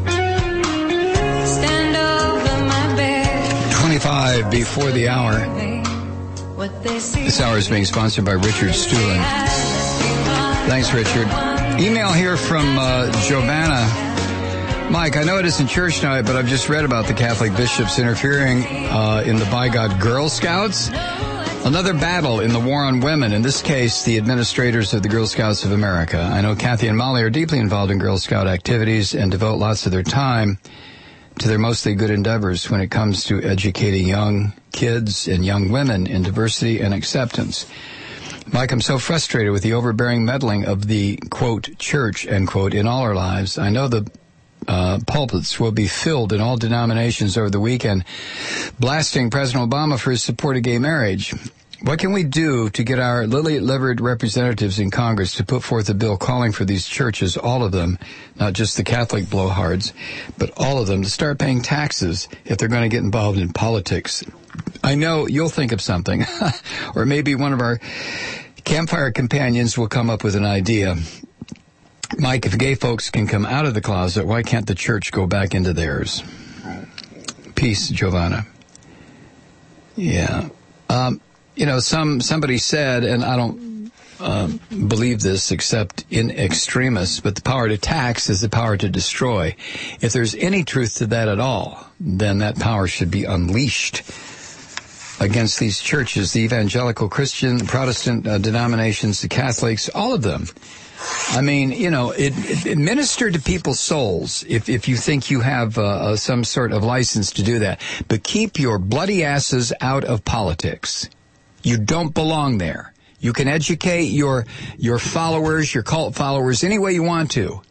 stand over my bed. 25 before the hour. This hour is being sponsored by Richard Stuhlen. Thanks, Richard. Email here from Giovanna. Mike, I know it isn't church night, but I've just read about the Catholic bishops interfering in the By God Girl Scouts. Another battle in the war on women, in this case, the administrators of the Girl Scouts of America. I know Kathy and Molly are deeply involved in Girl Scout activities and devote lots of their time to their mostly good endeavors when it comes to educating young kids and young women in diversity and acceptance. Mike, I'm so frustrated with the overbearing meddling of the, quote, church, end quote, in all our lives. I know the pulpits will be filled in all denominations over the weekend, blasting President Obama for his support of gay marriage. What can we do to get our lily-livered representatives in Congress to put forth a bill calling for these churches, all of them, not just the Catholic blowhards, but all of them, to start paying taxes if they're going to get involved in politics? I know you'll think of something, or maybe one of our campfire companions will come up with an idea. Mike, if gay folks can come out of the closet, why can't the church go back into theirs? Peace, Giovanna. Yeah. Somebody said, and I don't believe this except in extremis, but the power to tax is the power to destroy. If there's any truth to that at all, then that power should be unleashed against these churches, the evangelical Christian, Protestant denominations, the Catholics, all of them. I mean, it minister to people's souls if you think you have some sort of license to do that. But keep your bloody asses out of politics. You don't belong there. You can educate your followers, your cult followers, any way you want to.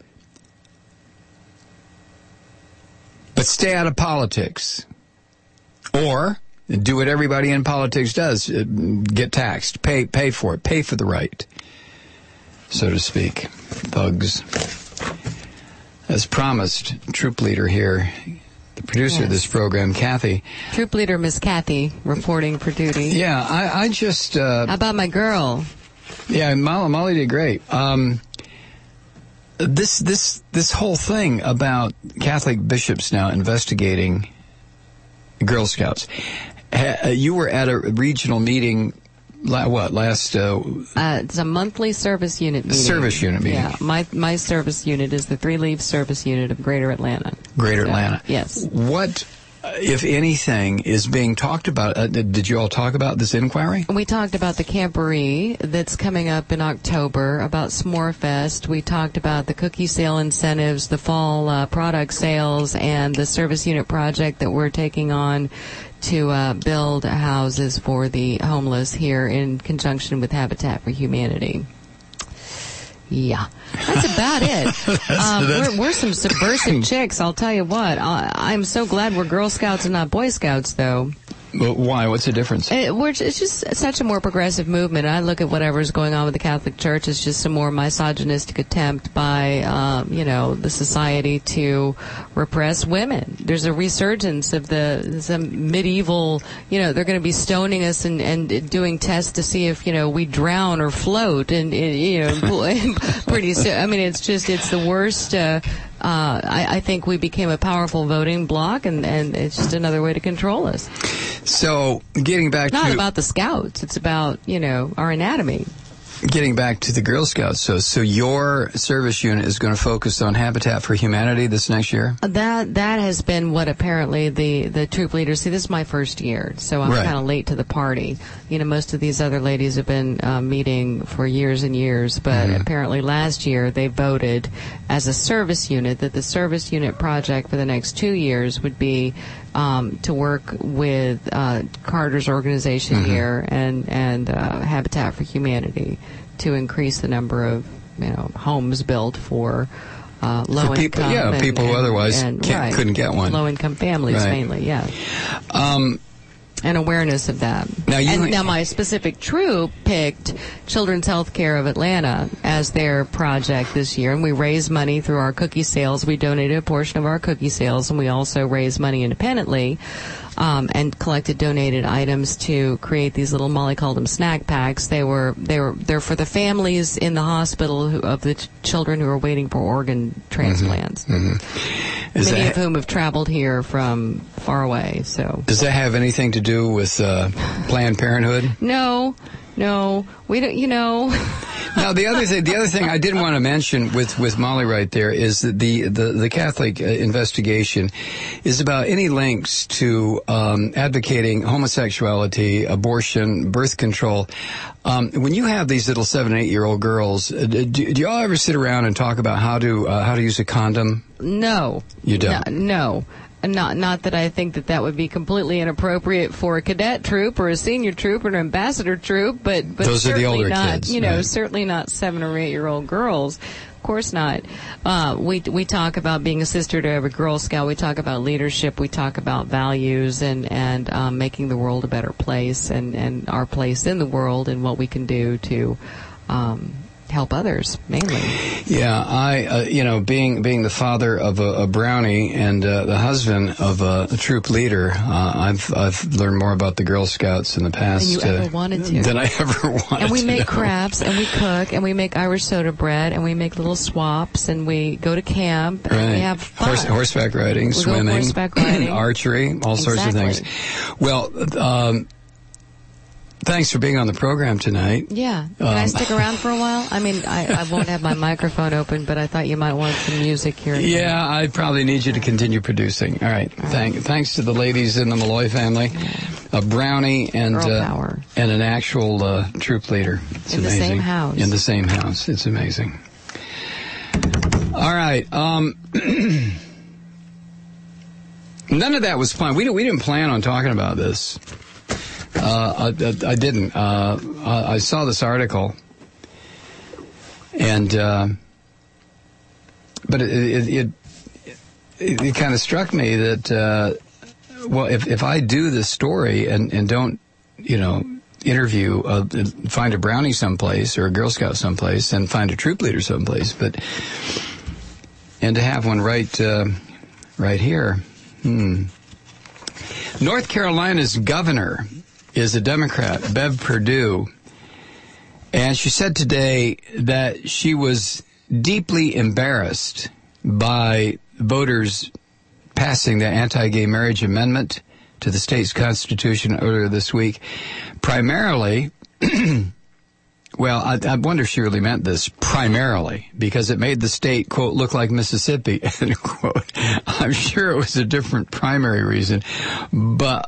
But stay out of politics. Or do what everybody in politics does. Get taxed. Pay for it. Pay for the right, so to speak. Thugs. As promised, troop leader here, the producer of this program, Kathy. Troop leader Miss Kathy, reporting for duty. Yeah, I just... How about my girl? Yeah, Molly did great. This whole thing about Catholic bishops now investigating Girl Scouts. You were at a regional meeting... It's a monthly service unit meeting. Service unit meeting. Yeah, my service unit is the 3-leaf service unit of Greater Atlanta. Greater Atlanta. Yes. What, if anything, is being talked about? Did you all talk about this inquiry? We talked about the Camporee that's coming up in October, about S'more Fest. We talked about the cookie sale incentives, the fall product sales, and the service unit project that we're taking on to build houses for the homeless here in conjunction with Habitat for Humanity. Yeah, that's about it. We're some subversive chicks, I'll tell you what. I'm so glad we're Girl Scouts and not Boy Scouts, though. But why? What's the difference? It's just such a more progressive movement. I look at whatever's going on with the Catholic Church as just a more misogynistic attempt by, the society to repress women. There's a resurgence of some medieval, they're going to be stoning us and doing tests to see if, we drown or float. And pretty soon, I mean, it's the worst. I think we became a powerful voting bloc, and it's just another way to control us. So, getting back Not about the Scouts. It's about, our anatomy. Getting back to the Girl Scouts, so your service unit is going to focus on Habitat for Humanity this next year? That has been what apparently the troop leaders... See, this is my first year, so I'm kind of late to the party. Most of these other ladies have been meeting for years and years, but apparently last year they voted as a service unit that the service unit project for the next 2 years would be to work with Carter's organization here and Habitat for Humanity to increase the number of homes built for low people, income people who otherwise couldn't get one. Low income families mainly, yeah. And awareness of that. Now my specific troop picked Children's Healthcare of Atlanta as their project this year, and we raised money through our cookie sales. We donated a portion of our cookie sales, and we also raised money independently and collected donated items to create these little, Molly called them snack packs. They're for the families in the hospital of the children who are waiting for organ transplants. Many of whom have traveled here from far away. So does that have anything to do with Planned Parenthood? No, we don't. Now, the other thing I didn't want to mention with Molly right there is that the Catholic investigation is about any links to advocating homosexuality, abortion, birth control. When you have these little 7 and 8 year old girls, do y'all ever sit around and talk about how to use a condom? No, you don't. No. Not that I think that would be completely inappropriate for a cadet troop or a senior troop or an ambassador troop, but those are the older not, kids. Right. Certainly not 7 or 8 year old girls. Of course not. We talk about being a sister to every Girl Scout. We talk about leadership. We talk about values and making the world a better place and our place in the world and what we can do to help others, mainly. Yeah, I, being the father of a brownie and the husband of a troop leader, I've learned more about the Girl Scouts in the past than I ever wanted to. And we make crafts, and we cook, and we make Irish soda bread, and we make little swaps, and we go to camp, and we have fun. Horseback riding, swimming, archery, all sorts of things. Well, thanks for being on the program tonight. Yeah. Can I stick around for a while? I mean, I won't have my microphone open, but I thought you might want some music here. Yeah, I probably need you to continue producing. All right. Thanks to the ladies in the Malloy family, a brownie and an actual troop leader. It's in amazing. The same house. In the same house. It's amazing. All right. None of that was planned. We didn't plan on talking about this. I didn't. I saw this article, and but it kind of struck me that if I do this story and don't interview find a brownie someplace or a Girl Scout someplace and find a troop leader someplace, and to have one right here. North Carolina's governor is a Democrat, Bev Perdue, and she said today that she was deeply embarrassed by voters passing the anti-gay marriage amendment to the state's constitution earlier this week. Primarily, well, I wonder if she really meant this, primarily, because it made the state, quote, look like Mississippi, end quote. I'm sure it was a different primary reason, but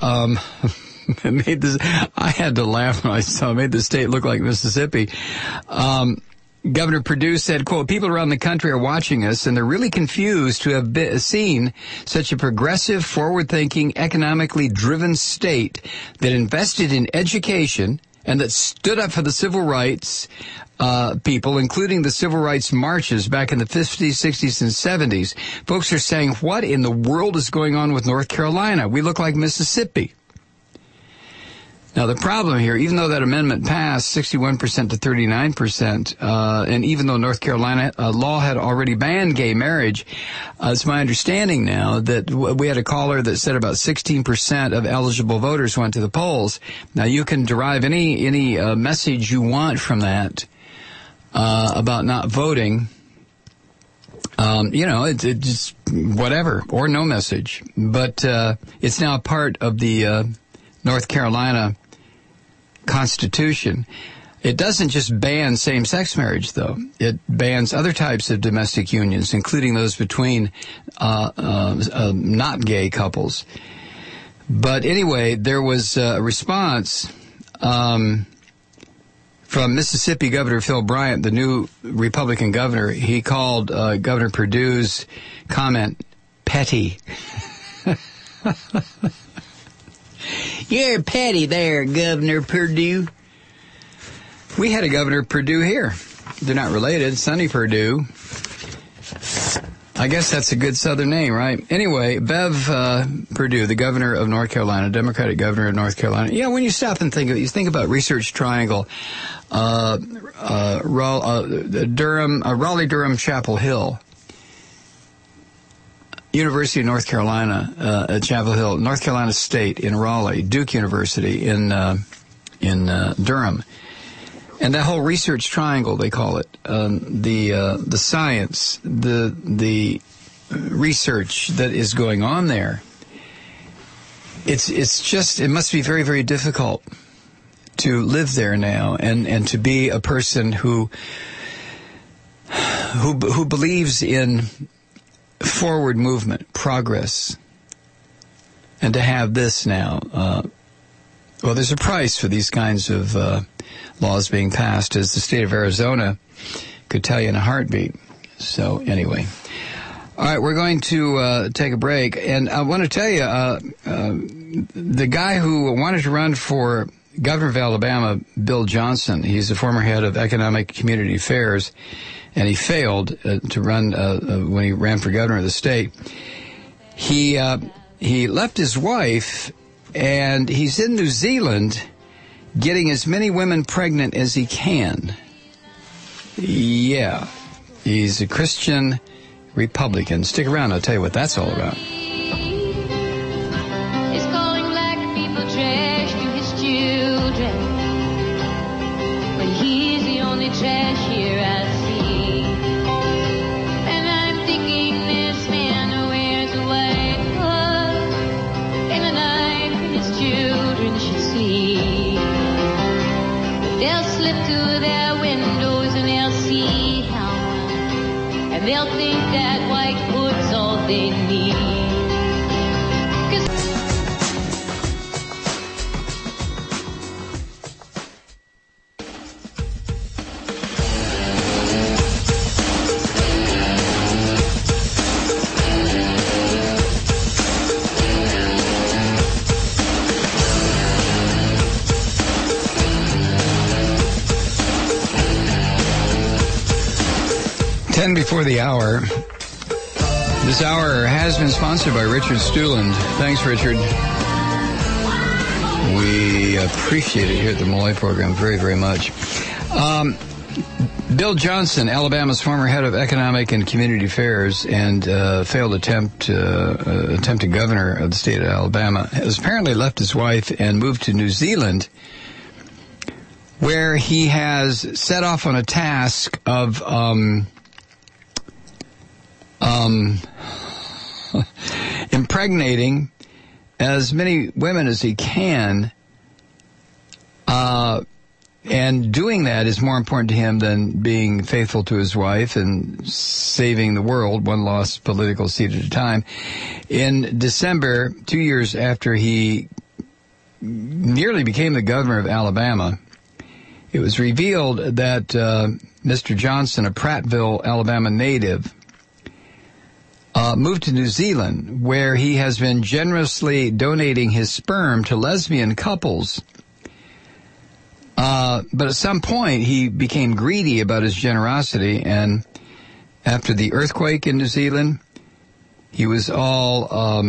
I had to laugh when I saw it made the state look like Mississippi. Governor Perdue said, quote, people around the country are watching us, and they're really confused to have seen such a progressive, forward-thinking, economically driven state that invested in education and that stood up for the civil rights people, including the civil rights marches back in the 50s, 60s, and 70s. Folks are saying, what in the world is going on with North Carolina? We look like Mississippi. Now, the problem here, even though that amendment passed 61% to 39%, and even though North Carolina law had already banned gay marriage, it's my understanding now that we had a caller that said about 16% of eligible voters went to the polls. Now, you can derive any message you want from that about not voting. It's just whatever, or no message. But it's now part of the North Carolina Constitution. It doesn't just ban same-sex marriage, though. It bans other types of domestic unions, including those between not gay couples. But anyway, there was a response from Mississippi Governor Phil Bryant, the new Republican governor. He called Governor Perdue's comment petty. You're petty there, Governor Perdue. We had a Governor Perdue here. They're not related. Sonny Perdue. I guess that's a good Southern name, right? Anyway, Bev Perdue, the governor of North Carolina, Democratic governor of North Carolina. Yeah, when you stop and think about Research Triangle, Raleigh, Durham, Chapel Hill, University of North Carolina at Chapel Hill, North Carolina State in Raleigh, Duke University in Durham, and that whole Research Triangle, they call it, the science, the research that is going on there. It must be very, very difficult to live there now and to be a person who believes in forward movement, progress, and to have this now. Well, there's a price for these kinds of laws being passed, as the state of Arizona could tell you in a heartbeat. So anyway. All right, we're going to take a break. And I want to tell you, the guy who wanted to run for governor of Alabama, Bill Johnson, he's the former head of Economic Community Affairs, and he failed to run when he ran for governor of the state. He left his wife, and he's in New Zealand getting as many women pregnant as he can. Yeah, he's a Christian Republican. Stick around, I'll tell you what that's all about. He's calling black people trash to his children, but he's the only trash here I see. And I'm thinking this man wears a white glove in the night when his children should sleep. But they'll slip through their windows and they'll see how, and they'll think that white hood's all they need. Before the hour. This hour has been sponsored by Richard Stuland. Thanks, Richard. We appreciate it here at the Malloy program very, very much. Bill Johnson, Alabama's former head of Economic and Community Affairs and failed attempted governor of the state of Alabama, has apparently left his wife and moved to New Zealand, where he has set off on a task of impregnating as many women as he can, and doing that is more important to him than being faithful to his wife and saving the world, one lost political seat at a time. In December, 2 years after he nearly became the governor of Alabama, it was revealed that Mr. Johnson, a Prattville, Alabama native, moved to New Zealand, where he has been generously donating his sperm to lesbian couples. But at some point, he became greedy about his generosity, and after the earthquake in New Zealand, he was all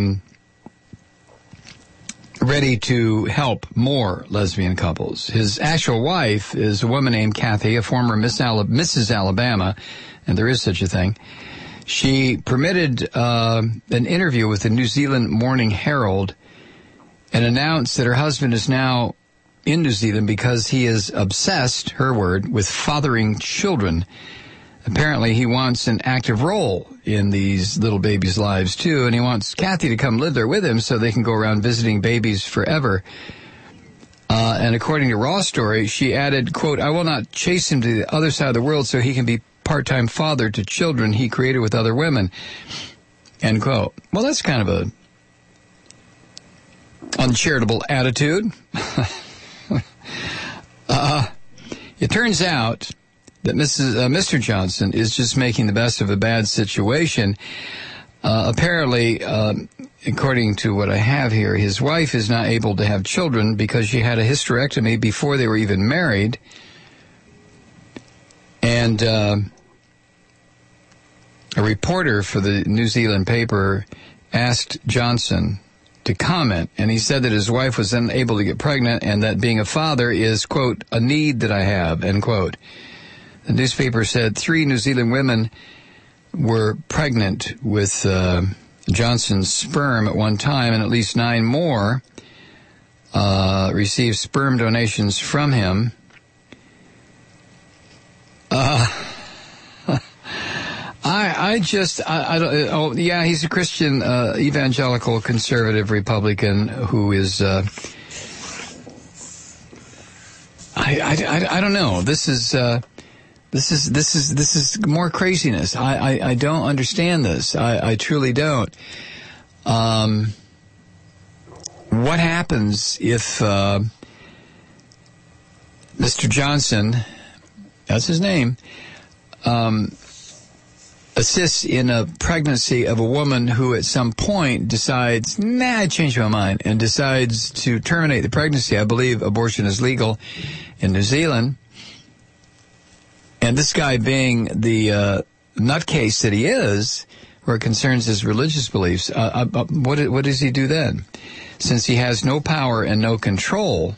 ready to help more lesbian couples. His actual wife is a woman named Kathy, a former Mrs. Alabama, and there is such a thing. She permitted an interview with the New Zealand Morning Herald and announced that her husband is now in New Zealand because he is obsessed, her word, with fathering children. Apparently, he wants an active role in these little babies' lives, too, and he wants Kathy to come live there with him so they can go around visiting babies forever. And according to Raw Story, she added, quote, "I will not chase him to the other side of the world so he can be part-time father to children he created with other women," end quote. Well, that's kind of a uncharitable attitude. It turns out that Mr. Johnson is just making the best of a bad situation. Apparently, according to what I have here, his wife is not able to have children because she had a hysterectomy before they were even married. And a reporter for the New Zealand paper asked Johnson to comment, and he said that his wife was unable to get pregnant and that being a father is, quote, "a need that I have," end quote. The newspaper said 3 New Zealand women were pregnant with Johnson's sperm at one time, and at least 9 more received sperm donations from him. I don't, oh, yeah, he's a Christian, evangelical, conservative Republican who is, I don't know. This is more craziness. I don't understand this. I truly don't. What happens if Mr. Johnson, that's his name, assists in a pregnancy of a woman who at some point decides, I changed my mind, and decides to terminate the pregnancy? I believe abortion is legal in New Zealand. And this guy, being the nutcase that he is, where it concerns his religious beliefs, what does he do then? Since he has no power and no control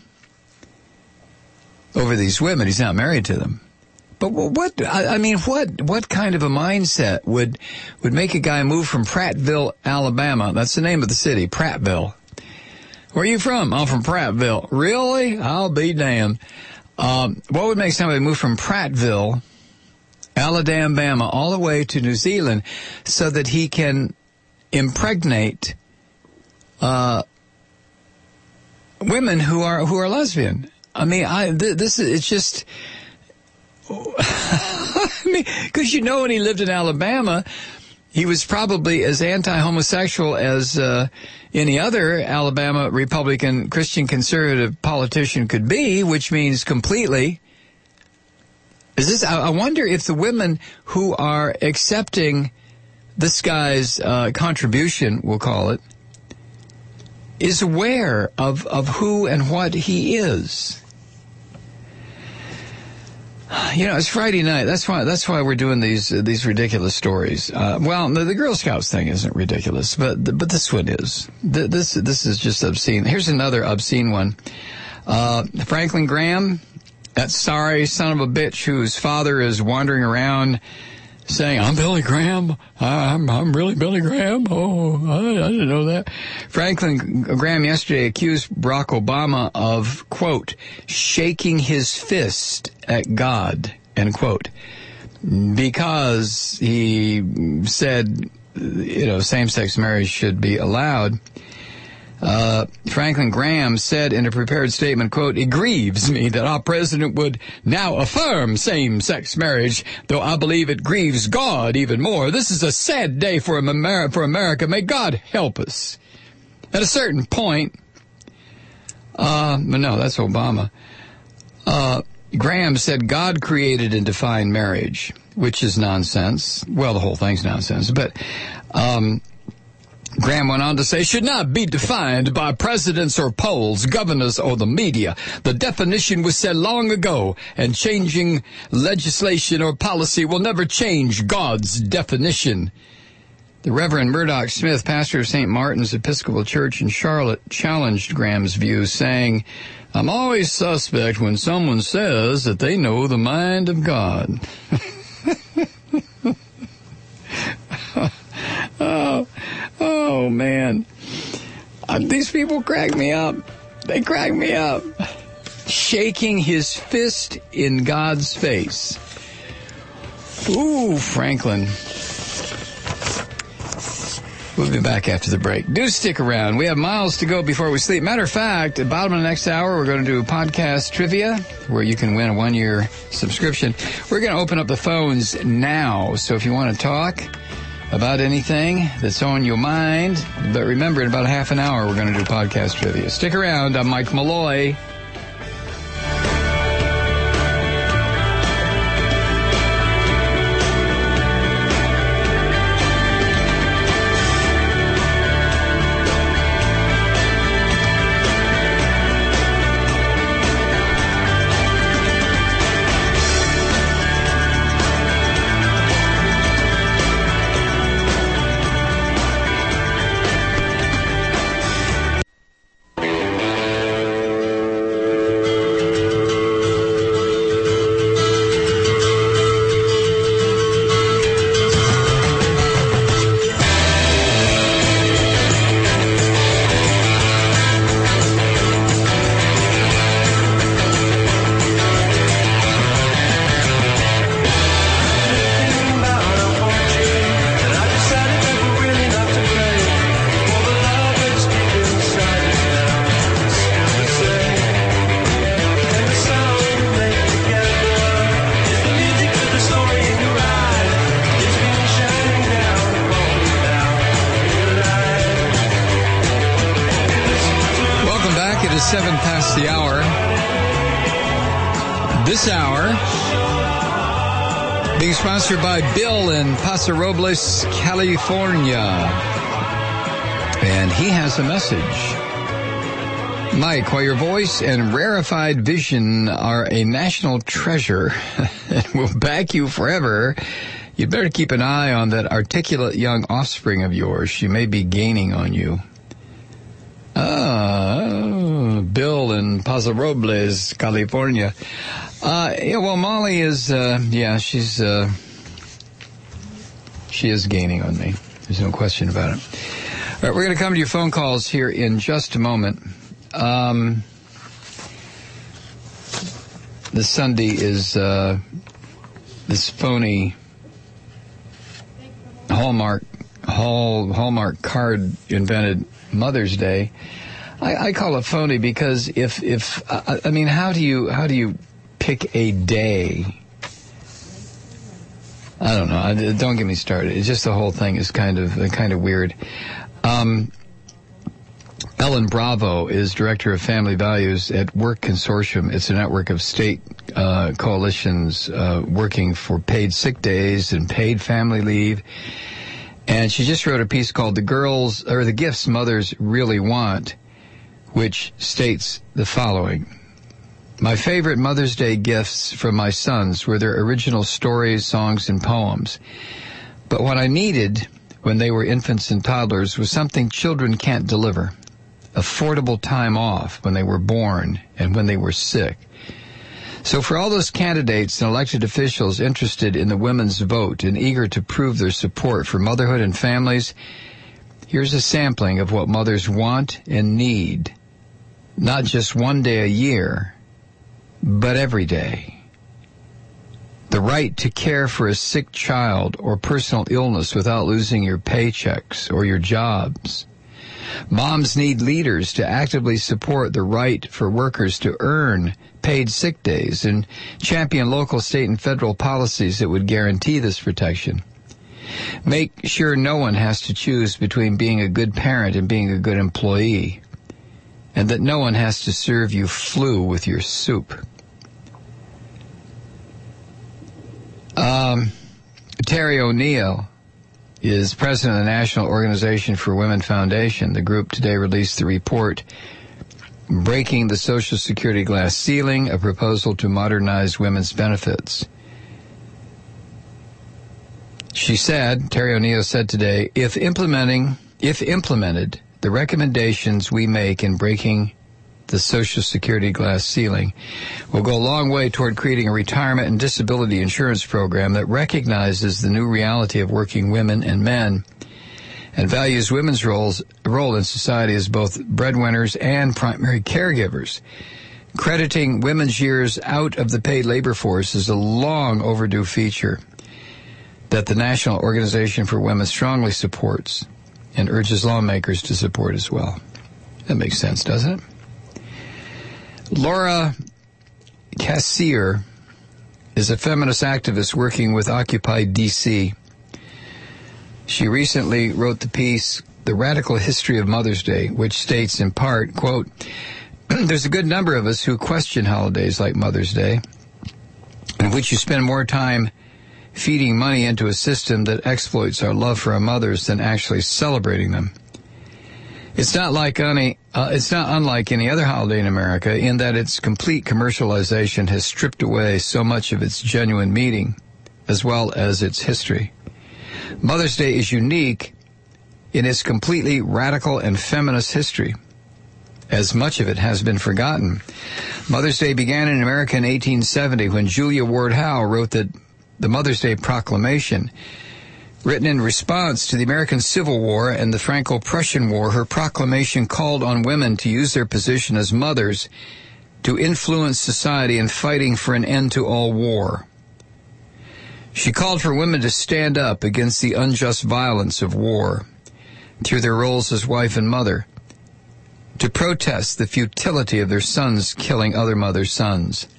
over these women, he's not married to them. But what kind of a mindset would make a guy move from Prattville, Alabama? That's the name of the city, Prattville. Where are you from? I'm from Prattville. Really? I'll be damned. What would make somebody move from Prattville, Alabama, all the way to New Zealand so that he can impregnate women who are lesbian? I mean, it's just. I mean, because when he lived in Alabama, he was probably as anti-homosexual as any other Alabama Republican Christian conservative politician could be, which means completely. I wonder if the women who are accepting this guy's contribution, we'll call it, is aware of who and what he is. It's Friday night. That's why we're doing these ridiculous stories. The Girl Scouts thing isn't ridiculous, but this one is. This is just obscene. Here's another obscene one. Franklin Graham, that sorry son of a bitch whose father is wandering around saying, "I'm Billy Graham. I'm really Billy Graham." Oh, I didn't know that. Franklin Graham yesterday accused Barack Obama of, quote, shaking his fist at God, end quote, because he said, same-sex marriage should be allowed. Franklin Graham said in a prepared statement, quote, "It grieves me that our president would now affirm same-sex marriage, though I believe it grieves God even more. This is a sad day for America. May God help us." At a certain point, but no, that's Obama. Graham said God created and defined marriage, which is nonsense. Well, the whole thing's nonsense, but, Graham went on to say, should not be defined by presidents or polls, governors or the media. The definition was set long ago, and changing legislation or policy will never change God's definition. The Reverend Murdoch Smith, pastor of St. Martin's Episcopal Church in Charlotte, challenged Graham's views, saying, "I'm always suspect when someone says that they know the mind of God." Oh, man. These people crack me up. They crack me up. Shaking his fist in God's face. Ooh, Franklin. We'll be back after the break. Do stick around. We have miles to go before we sleep. Matter of fact, at the bottom of the next hour, we're going to do podcast trivia, where you can win a 1-year subscription. We're going to open up the phones now. So if you want to talk about anything that's on your mind, but remember, in about a half an hour, we're going to do podcast trivia. Stick around. I'm Mike Malloy. 7 past the hour. This hour being sponsored by Bill in Paso Robles, California. And he has a message. Mike, while your voice and rarefied vision are a national treasure and will back you forever, you'd better keep an eye on that articulate young offspring of yours. She may be gaining on you. Bill in Paso Robles, California. Molly is, she is gaining on me. There's no question about it. All right, we're going to come to your phone calls here in just a moment. This Sunday is this phony Hallmark card invented Mother's Day. I call it phony because how do you pick a day? I don't know. Don't get me started. It's just the whole thing is kind of weird. Ellen Bravo is Director of Family Values at Work Consortium. It's a network of state coalitions working for paid sick days and paid family leave. And she just wrote a piece called The Gifts Mothers Really Want, which states the following. My favorite Mother's Day gifts from my sons were their original stories, songs, and poems. But what I needed when they were infants and toddlers was something children can't deliver. Affordable time off when they were born and when they were sick. So for all those candidates and elected officials interested in the women's vote and eager to prove their support for motherhood and families, here's a sampling of what mothers want and need. Not just one day a year, but every day. The right to care for a sick child or personal illness without losing your paychecks or your jobs. Moms need leaders to actively support the right for workers to earn paid sick days and champion local, state, and federal policies that would guarantee this protection. Make sure no one has to choose between being a good parent and being a good employee, and that no one has to serve you flu with your soup. Terry O'Neill is president of the National Organization for Women Foundation. The group today released the report, Breaking the Social Security Glass Ceiling, a proposal to modernize women's benefits. Terry O'Neill said today, if implemented, the recommendations we make in breaking the Social Security glass ceiling will go a long way toward creating a retirement and disability insurance program that recognizes the new reality of working women and men and values women's role in society as both breadwinners and primary caregivers. Crediting women's years out of the paid labor force is a long overdue feature that the National Organization for Women strongly supports and urges lawmakers to support as well. That makes sense, doesn't it? Laura Cassier is a feminist activist working with Occupy DC. She recently wrote the piece, The Radical History of Mother's Day, which states in part, quote, there's a good number of us who question holidays like Mother's Day, in which you spend more time feeding money into a system that exploits our love for our mothers than actually celebrating them. It's not unlike any other holiday in America in that its complete commercialization has stripped away so much of its genuine meaning, as well as its history. Mother's Day is unique in its completely radical and feminist history, as much of it has been forgotten. Mother's Day began in America in 1870 when Julia Ward Howe wrote the Mother's Day Proclamation. Written in response to the American Civil War and the Franco-Prussian War, her proclamation called on women to use their position as mothers to influence society in fighting for an end to all war. She called for women to stand up against the unjust violence of war through their roles as wife and mother, to protest the futility of their sons killing other mothers' sons.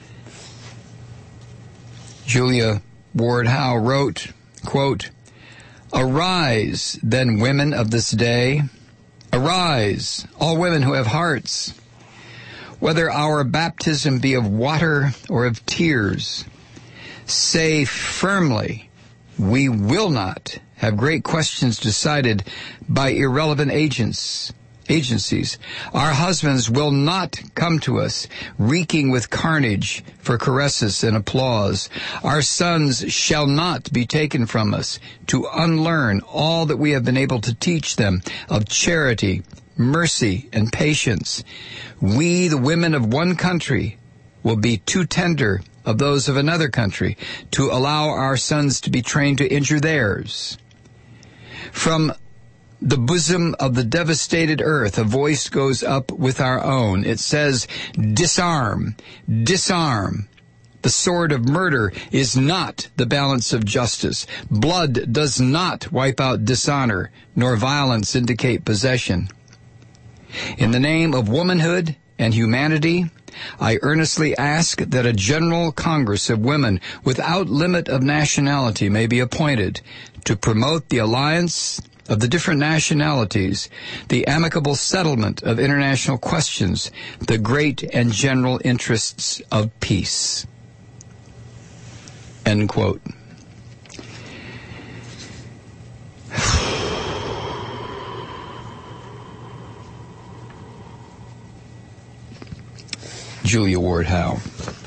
Julia Ward Howe wrote, quote, "Arise, then, women of this day. Arise, all women who have hearts. whether our baptism be of water or of tears. Say firmly, we will not have great questions decided by irrelevant agencies. Our husbands will not come to us reeking with carnage for caresses and applause. Our sons shall not be taken from us to unlearn all that we have been able to teach them of charity, mercy, and patience. We, the women of one country, will be too tender of those of another country to allow our sons to be trained to injure theirs. From the bosom of the devastated earth, a voice goes up with our own. It says, disarm, disarm. The sword of murder is not the balance of justice. Blood does not wipe out dishonor, nor violence indicate possession. In the name of womanhood and humanity, I earnestly ask that a general Congress of women without limit of nationality may be appointed to promote the alliance of the different nationalities, the amicable settlement of international questions, the great and general interests of peace. End quote. Julia Ward Howe.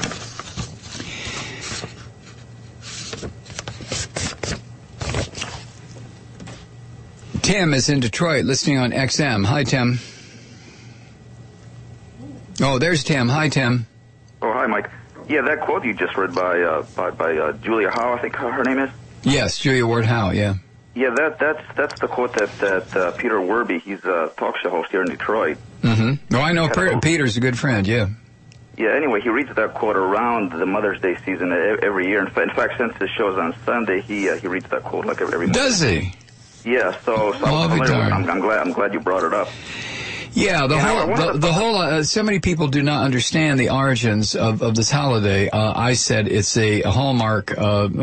Tim is in Detroit, listening on XM. Hi, Tim. Oh, there's Tim. Hi, Tim. Oh, hi, Mike. Yeah, that quote you just read by Julia Howe, I think her name is. Yes, Julia Ward Howe. Yeah. Yeah, that's the quote that Peter Werby, he's a talk show host here in Detroit. Mm-hmm. Oh, I know. Peter's a good friend. Yeah. Yeah. Anyway, he reads that quote around the Mother's Day season every year. In fact, since this show's on Sunday, he reads that quote like every month. Does he? Yeah, I'm glad you brought it up. Yeah, the whole so many people do not understand the origins of this holiday. I said it's a Hallmark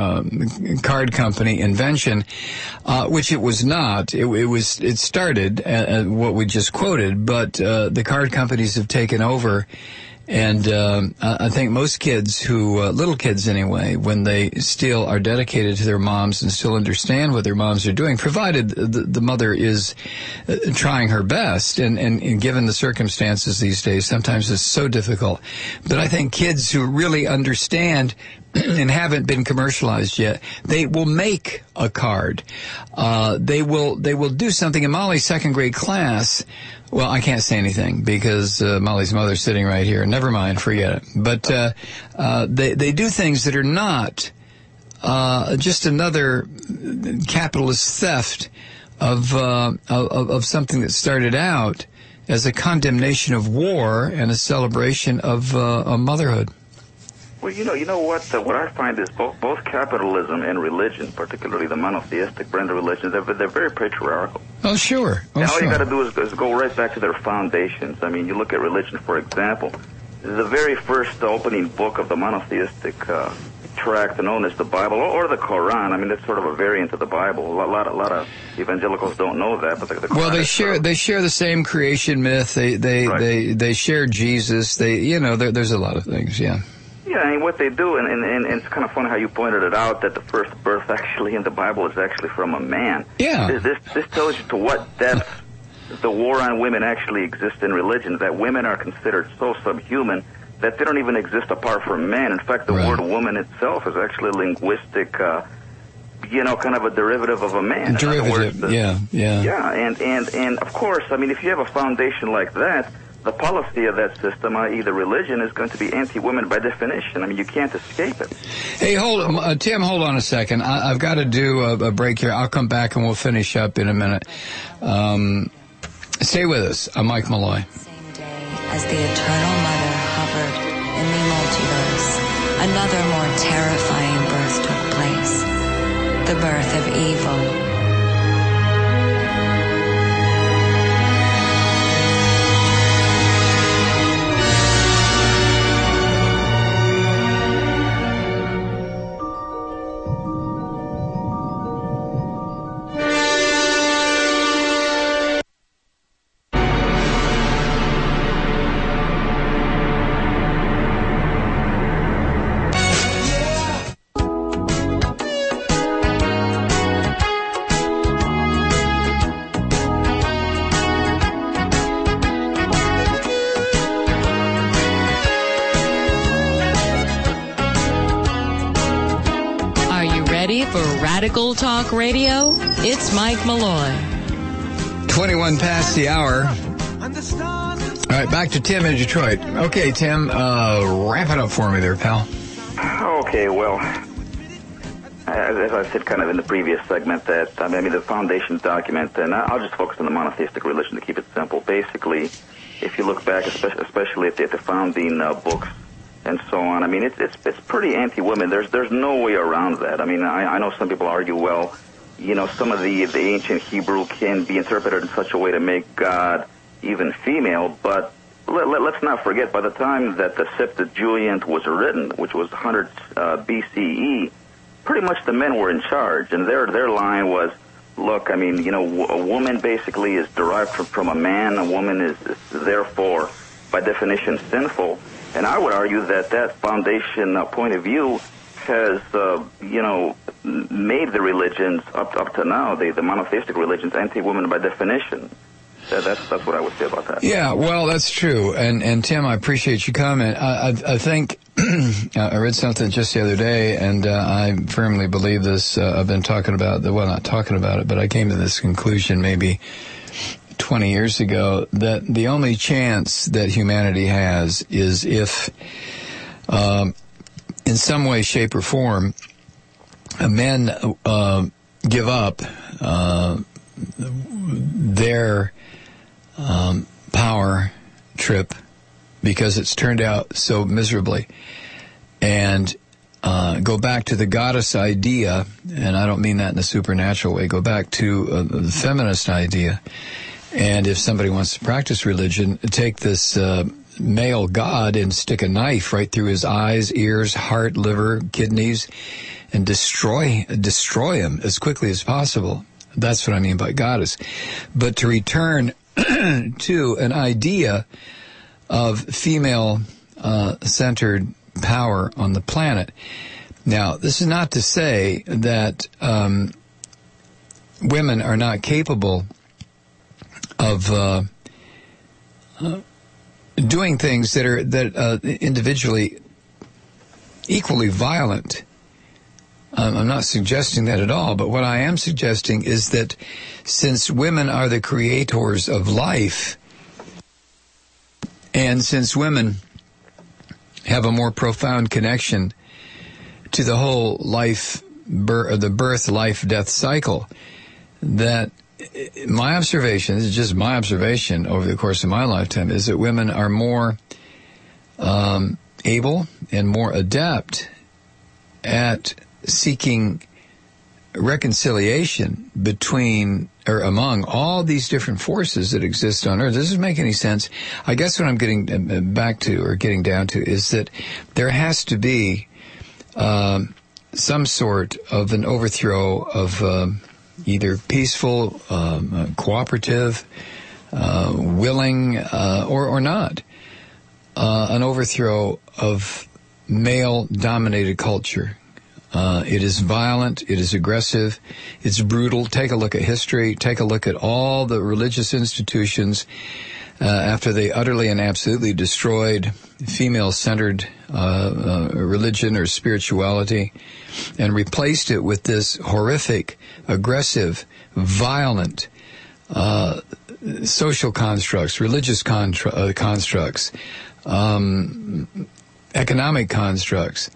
card company invention, which it was not. It started at what we just quoted, but the card companies have taken over. And I think most kids little kids anyway, when they still are dedicated to their moms and still understand what their moms are doing, provided the mother is trying her best, and given the circumstances these days, sometimes it's so difficult. But I think kids who really understand and haven't been commercialized yet, they will make a card. They will do something. In Molly's second grade class, well, I can't say anything because Molly's mother's sitting right here. Never mind, forget it. But they do things that are not just another capitalist theft of something that started out as a condemnation of war and a celebration of motherhood. Well, you know what? What I find is both capitalism and religion, particularly the monotheistic brand of religions, they're very patriarchal. Oh, sure. And all you got to do is go right back to their foundations. I mean, you look at religion, for example. The very first opening book of the monotheistic tract known as the Bible or the Quran. I mean, it's sort of a variant of the Bible. A lot of evangelicals don't know that, but the Quran. Well, they share the same creation myth. They share Jesus. There's a lot of things. Yeah. Yeah, and what they do, and it's kind of funny how you pointed it out, that the first birth actually in the Bible is actually from a man. Yeah. This tells you to what depth the war on women actually exists in religion, that women are considered so subhuman that they don't even exist apart from men. In fact, the word woman itself is actually a linguistic, kind of a derivative of a man. Derivative, yeah. Yeah, and of course, I mean, if you have a foundation like that, the policy of that system, i.e. the religion, is going to be anti-women by definition. I mean, you can't escape it. Hey, Tim, hold on a second. I've got to do a break here. I'll come back and we'll finish up in a minute. Stay with us. I'm Mike Malloy. Same day as the Eternal Mother hovered in the multiverse, another more terrifying birth took place. The birth of evil. Radical Talk Radio, it's Mike Malloy. 21 past the hour. All right, back to Tim in Detroit. Okay, Tim, wrap it up for me there, pal. Okay, well, as I said kind of in the previous segment, that I mean the foundation document, and I'll just focus on the monotheistic religion to keep it simple. Basically, if you look back, especially at the founding books and so on, I mean it's pretty anti-women. There's no way around that. I mean, I know some people argue, well, you know, some of the ancient Hebrew can be interpreted in such a way to make God even female, but let's not forget, by the time that the Septuagint was written, which was 100 BCE, pretty much the men were in charge, and their line was, look, I mean, you know, a woman basically is derived from a man. A woman is therefore, by definition, sinful. And I would argue that foundation point of view has, you know, made the religions up to now, the monotheistic religions, anti-women by definition. That's what I would say about that. Yeah, well, that's true. And Tim, I appreciate your comment. I think I read something just the other day, and I firmly believe this. I've been talking about not talking about it, but I came to this conclusion maybe 20 years ago, that the only chance that humanity has is if, in some way, shape, or form, men give up their power trip because it's turned out so miserably, and go back to the goddess idea, and I don't mean that in a supernatural way, go back to the feminist idea, and if somebody wants to practice religion, take this male god and stick a knife right through his eyes, ears, heart, liver, kidneys, and destroy him as quickly as possible. That's what I mean by goddess. But to return to an idea of female-centered power on the planet. Now, this is not to say that women are not capable of doing things that are individually equally violent. I'm not suggesting that at all, but what I am suggesting is that since women are the creators of life, and since women have a more profound connection to the whole the birth, life, death cycle, that my observation, this is just my observation over the course of my lifetime, is that women are more able and more adept at seeking reconciliation between or among all these different forces that exist on Earth. Does this make any sense? I guess what I'm getting back to or getting down to is that there has to be some sort of an overthrow of either peaceful, cooperative, willing, or not, an overthrow of male-dominated culture. It is violent, it is aggressive, it's brutal. Take a look at history, take a look at all the religious institutions after they utterly and absolutely destroyed female-centered religion or spirituality and replaced it with this horrific, aggressive, violent social constructs, religious constructs, economic constructs.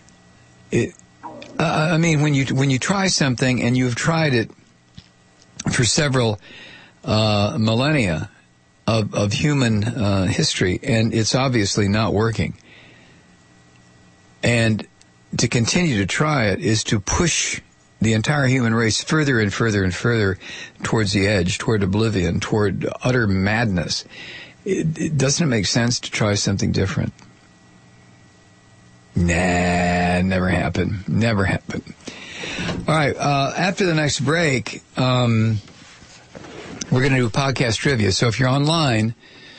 I mean, when you try something and you've tried it for several millennia of human history, and it's obviously not working, and to continue to try it is to push the entire human race further and further and further towards the edge, toward oblivion, toward utter madness. It doesn't make sense to try something different. Nah, never happened. Never happened. All right, after the next break, we're going to do podcast trivia. So if you're online,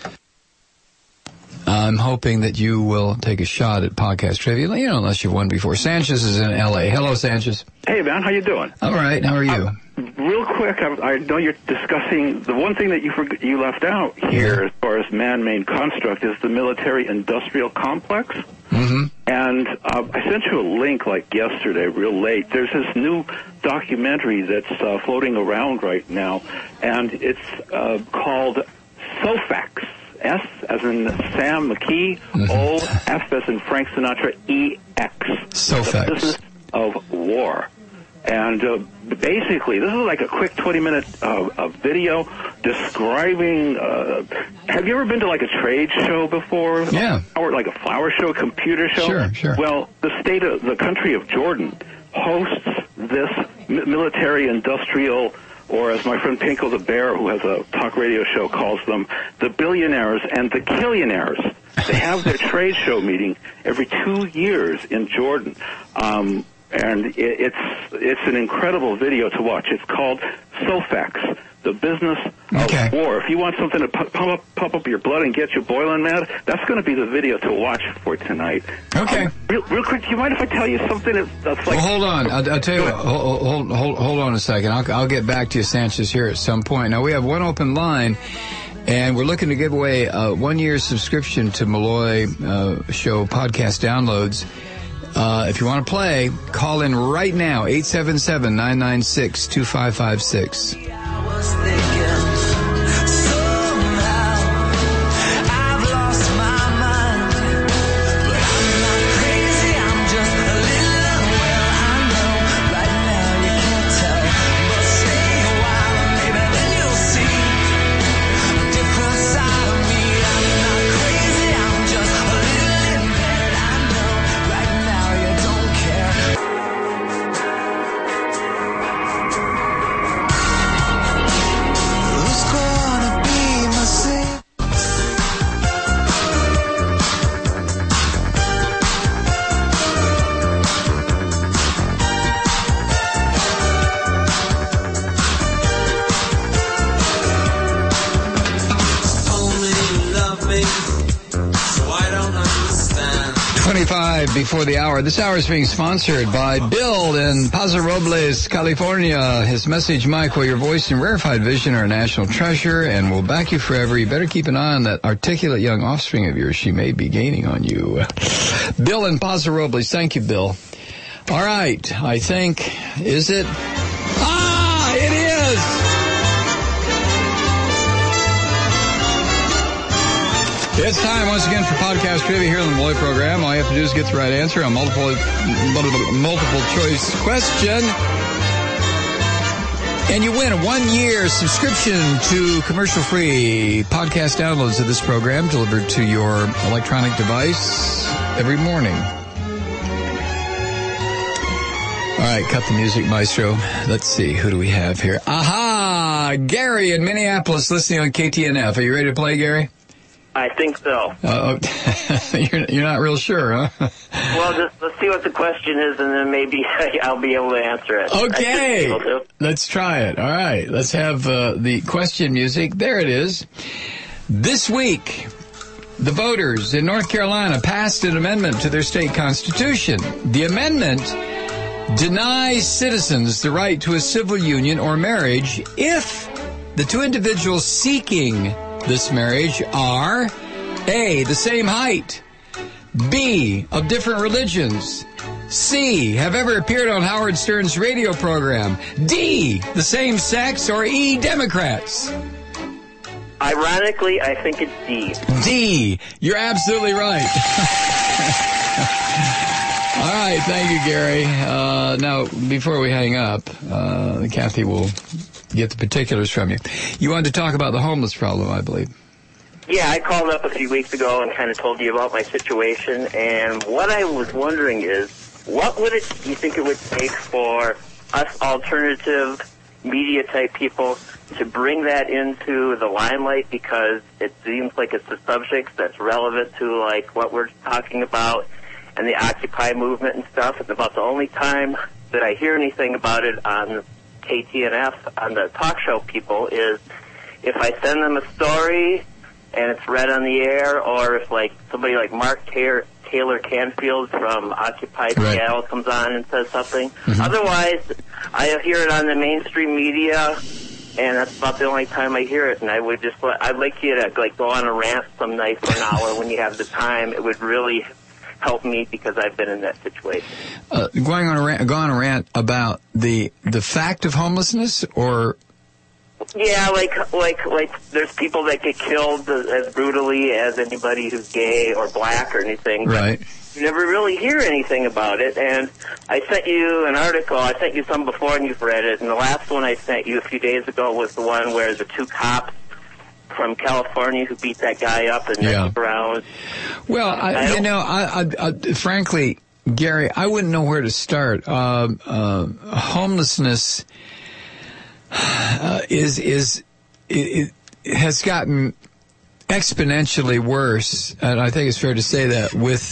I'm hoping that you will take a shot at podcast trivia, unless you've won before. Sanchez is in L.A. Hello, Sanchez. Hey, man, how you doing? All right, how are you? Real quick, I know you're discussing the one thing that you left out here as far as man-made construct is the military-industrial complex. Mm-hmm. And And I sent you a link like yesterday, real late. There's this new documentary that's floating around right now, and it's called SOFAX. S as in Sam McKee, O, F as in Frank Sinatra, E-X. SOFAX. The Business of War. And basically, this is like a quick 20-minute video describing... have you ever been to like a trade show before? Yeah. Or like a flower show, computer show? Sure. Well, the country of Jordan hosts this military-industrial... or as my friend Pinko the Bear, who has a talk radio show, calls them, the billionaires and the killionaires. They have their trade show meeting every 2 years in Jordan. And it's an incredible video to watch. It's called SOFAX, the Business of War. If you want something to pump up your blood and get you boiling mad, that's going to be the video to watch for tonight. Okay. Real quick, do you mind if I tell you something that's like... Well, hold on. I'll tell you what. Hold on a second. I'll get back to you, Sanchez, here at some point. Now, we have one open line, and we're looking to give away a 1-year subscription to Malloy Show podcast downloads. If you want to play, call in right now, 877-996-2556. Before the hour. This hour is being sponsored by Bill in Paso Robles, California. His message, Michael, your voice and rarefied vision are a national treasure and will back you forever. You better keep an eye on that articulate young offspring of yours. She may be gaining on you. Bill in Paso Robles. Thank you, Bill. All right. I think, is it? Ah, it is! It's time once again for podcast trivia here on the Malloy program. All you have to do is get the right answer on multiple choice question. And you win a 1-year subscription to commercial-free podcast downloads of this program delivered to your electronic device every morning. All right, cut the music, maestro. Let's see, who do we have here? Aha! Gary in Minneapolis listening on KTNF. Are you ready to play, Gary? I think so. You're not real sure, huh? Well, just let's see what the question is, and then maybe I'll be able to answer it. Okay. Let's try it. All right. Let's have the question music. There it is. This week, the voters in North Carolina passed an amendment to their state constitution. The amendment denies citizens the right to a civil union or marriage if the two individuals seeking this marriage are A, the same height, B, of different religions, C, have ever appeared on Howard Stern's radio program, D, the same sex, or E, Democrats. Ironically, I think it's D. D, you're absolutely right. All right, thank you, Gary. Now, before we hang up, Kathy will get the particulars from you. You wanted to talk about the homeless problem, I believe. Yeah, I called up a few weeks ago and kind of told you about my situation, and what I was wondering is, what would you think it would take for us alternative media-type people to bring that into the limelight, because it seems like it's a subject that's relevant to, like, what we're talking about and the Occupy movement and stuff. It's about the only time that I hear anything about it on KTNF, on the talk show people, is if I send them a story and it's read on the air, or if like somebody like Mark Taylor Canfield from Occupy Seattle comes on and says something. Mm-hmm. Otherwise, I hear it on the mainstream media, and that's about the only time I hear it. And I'd like you to like go on a rant some night for an hour when you have the time. It would really help me because I've been in that situation. Going on a rant about the fact of homelessness, or yeah, like there's people that get killed as brutally as anybody who's gay or black or anything. Right. You never really hear anything about it. And I sent you an article. I sent you some before, and you've read it. And the last one I sent you a few days ago was the one where the 2 cops from California who beat that guy up and messed around. Well, frankly, Gary, I wouldn't know where to start. Homelessness it has gotten exponentially worse, and I think it's fair to say that with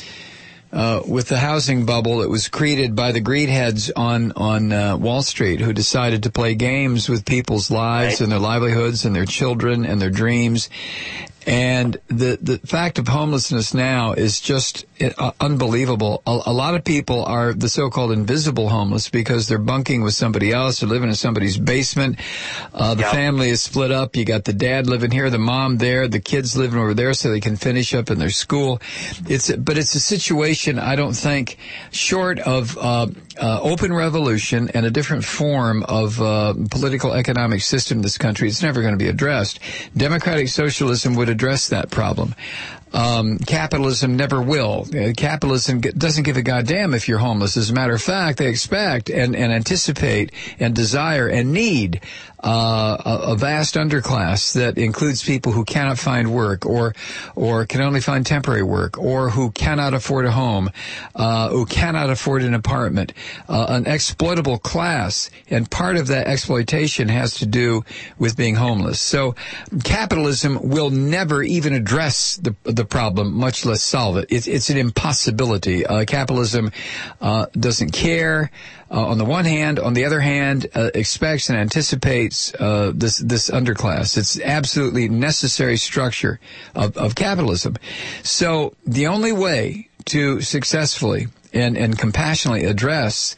the housing bubble that was created by the greedheads on Wall Street, who decided to play games with people's lives and their livelihoods and their children and their dreams. And the fact of homelessness now is just unbelievable. A lot of people are the so-called invisible homeless because they're bunking with somebody else. They're living in somebody's basement. The family is split up. You got the dad living here, the mom there, the kids living over there so they can finish up in their school. But it's a situation, I don't think, short of open revolution and a different form of political economic system in this country, it's never going to be addressed. Democratic socialism would address that problem. Capitalism never will. Capitalism doesn't give a goddamn if you're homeless. As a matter of fact, they expect and anticipate and desire and need a vast underclass that includes people who cannot find work or can only find temporary work, or who cannot afford a home, who cannot afford an apartment, an exploitable class. And part of that exploitation has to do with being homeless. So capitalism will never even address the problem, much less solve it. It's an impossibility. Capitalism doesn't care on the one hand. On the other hand, expects and anticipates this underclass. It's absolutely necessary structure of capitalism. So the only way to successfully and compassionately address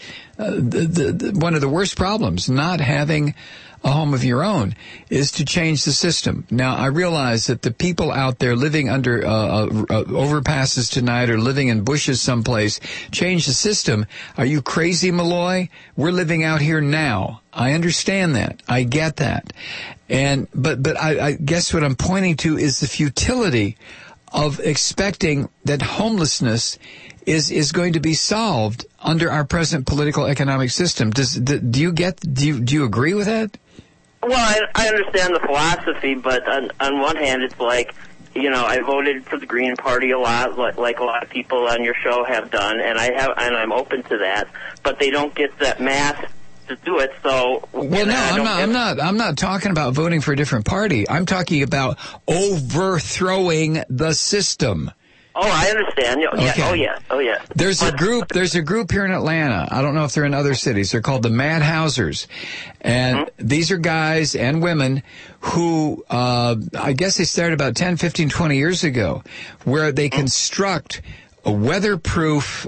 one of the worst problems, not having a home of your own, is to change the system. Now, I realize that the people out there living under overpasses tonight or living in bushes someplace, change the system. Are you crazy, Malloy? We're living out here now. I understand that. I get that. But I guess what I'm pointing to is the futility of expecting that homelessness is going to be solved under our present political economic system. Do you agree with that? Well, I understand the philosophy, but on one hand, it's like, I voted for the Green Party a lot, like a lot of people on your show have done, and I'm open to that. But they don't get that mass to do it. So I'm not talking about voting for a different party. I'm talking about overthrowing the system. Oh, I understand. Okay. Oh, yeah. There's a group here in Atlanta. I don't know if they're in other cities. They're called the Mad Housers. And these are guys and women who, I guess they started about 10, 15, 20 years ago, where they construct weatherproof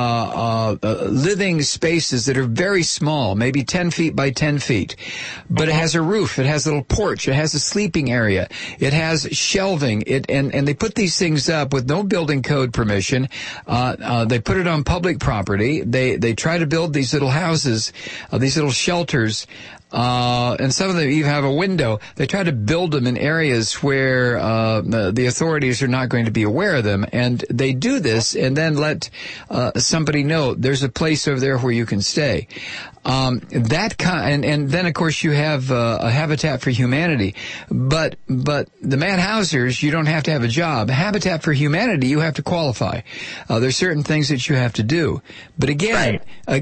living spaces that are very small, maybe 10 feet by 10 feet. But it has a roof, it has a little porch, it has a sleeping area, it has shelving, and they put these things up with no building code permission. They put it on public property. They try to build these little houses, these little shelters. And some of them even have a window. They try to build them in areas where the authorities are not going to be aware of them, and they do this and then let somebody know there's a place over there where you can stay. And then of course you have a Habitat for Humanity, but the Mad Housers, you don't have to have a job. Habitat for Humanity, you have to qualify. There's certain things that you have to do, but again.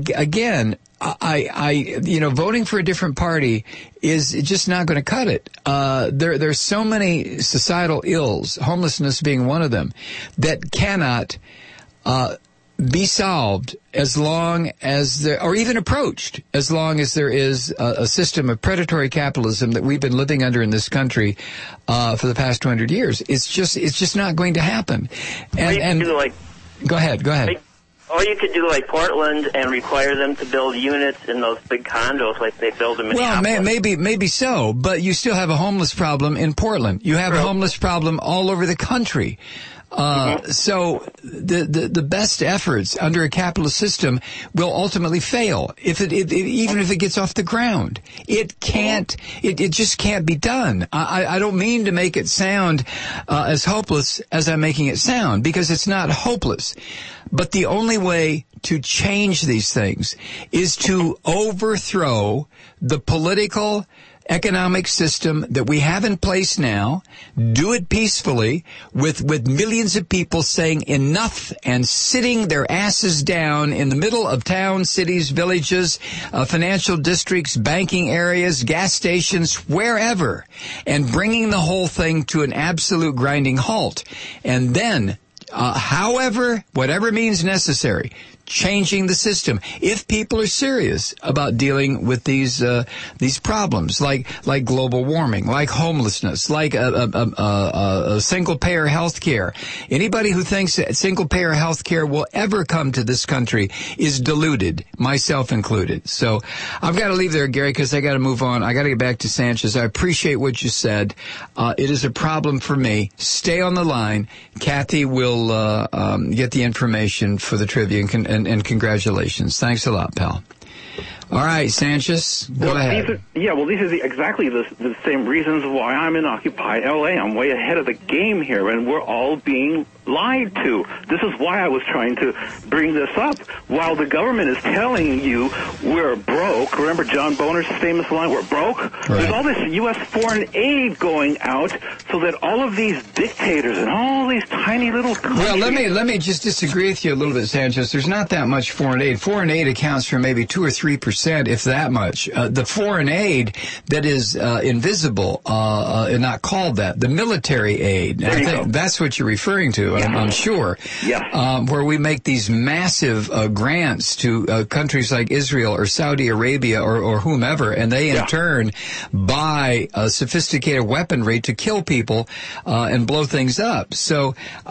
Voting for a different party is just not going to cut it. There's so many societal ills, homelessness being one of them, that cannot be solved as long as or even approached, as long as there is a system of predatory capitalism that we've been living under in this country for the past 200 years. It's just not going to happen. Go ahead. Or you could do like Portland and require them to build units in those big condos like they build in Minneapolis. Well, maybe so, but you still have a homeless problem in Portland. You have a homeless problem all over the country. So the best efforts under a capitalist system will ultimately fail even if it gets off the ground. It just can't be done. I don't mean to make it sound as hopeless as I'm making it sound, because it's not hopeless. But the only way to change these things is to overthrow the political economic system that we have in place now, do it peacefully with millions of people saying enough and sitting their asses down in the middle of towns, cities, villages, financial districts, banking areas, gas stations, wherever, and bringing the whole thing to an absolute grinding halt. And then, whatever means necessary, changing the system. If people are serious about dealing with these problems, like global warming, like homelessness, like a single payer health care. Anybody who thinks that single payer health care will ever come to this country is deluded, myself included. So I've got to leave there, Gary, because I got to move on. I got to get back to Sanchez. I appreciate what you said. It is a problem for me. Stay on the line. Kathy will get the information for the trivia and congratulations. Thanks a lot, pal. All right, Sanchez, go ahead. These are exactly the same reasons why I'm in Occupy LA. I'm way ahead of the game here, and we're all being lied to. This is why I was trying to bring this up. While the government is telling you we're broke, remember John Boner's famous line, we're broke? Right. There's all this U.S. foreign aid going out so that all of these dictators and all these tiny little countries... Well, let me just disagree with you a little bit, Sanchez. There's not that much foreign aid. Foreign aid accounts for maybe 2 or 3%, if that much. The foreign aid that is invisible, and not called that, the military aid. I think that's what you're referring to. Yeah. I'm sure. Yeah. Where we make these massive grants to countries like Israel or Saudi Arabia or whomever, and they in turn buy sophisticated weaponry to kill people and blow things up. So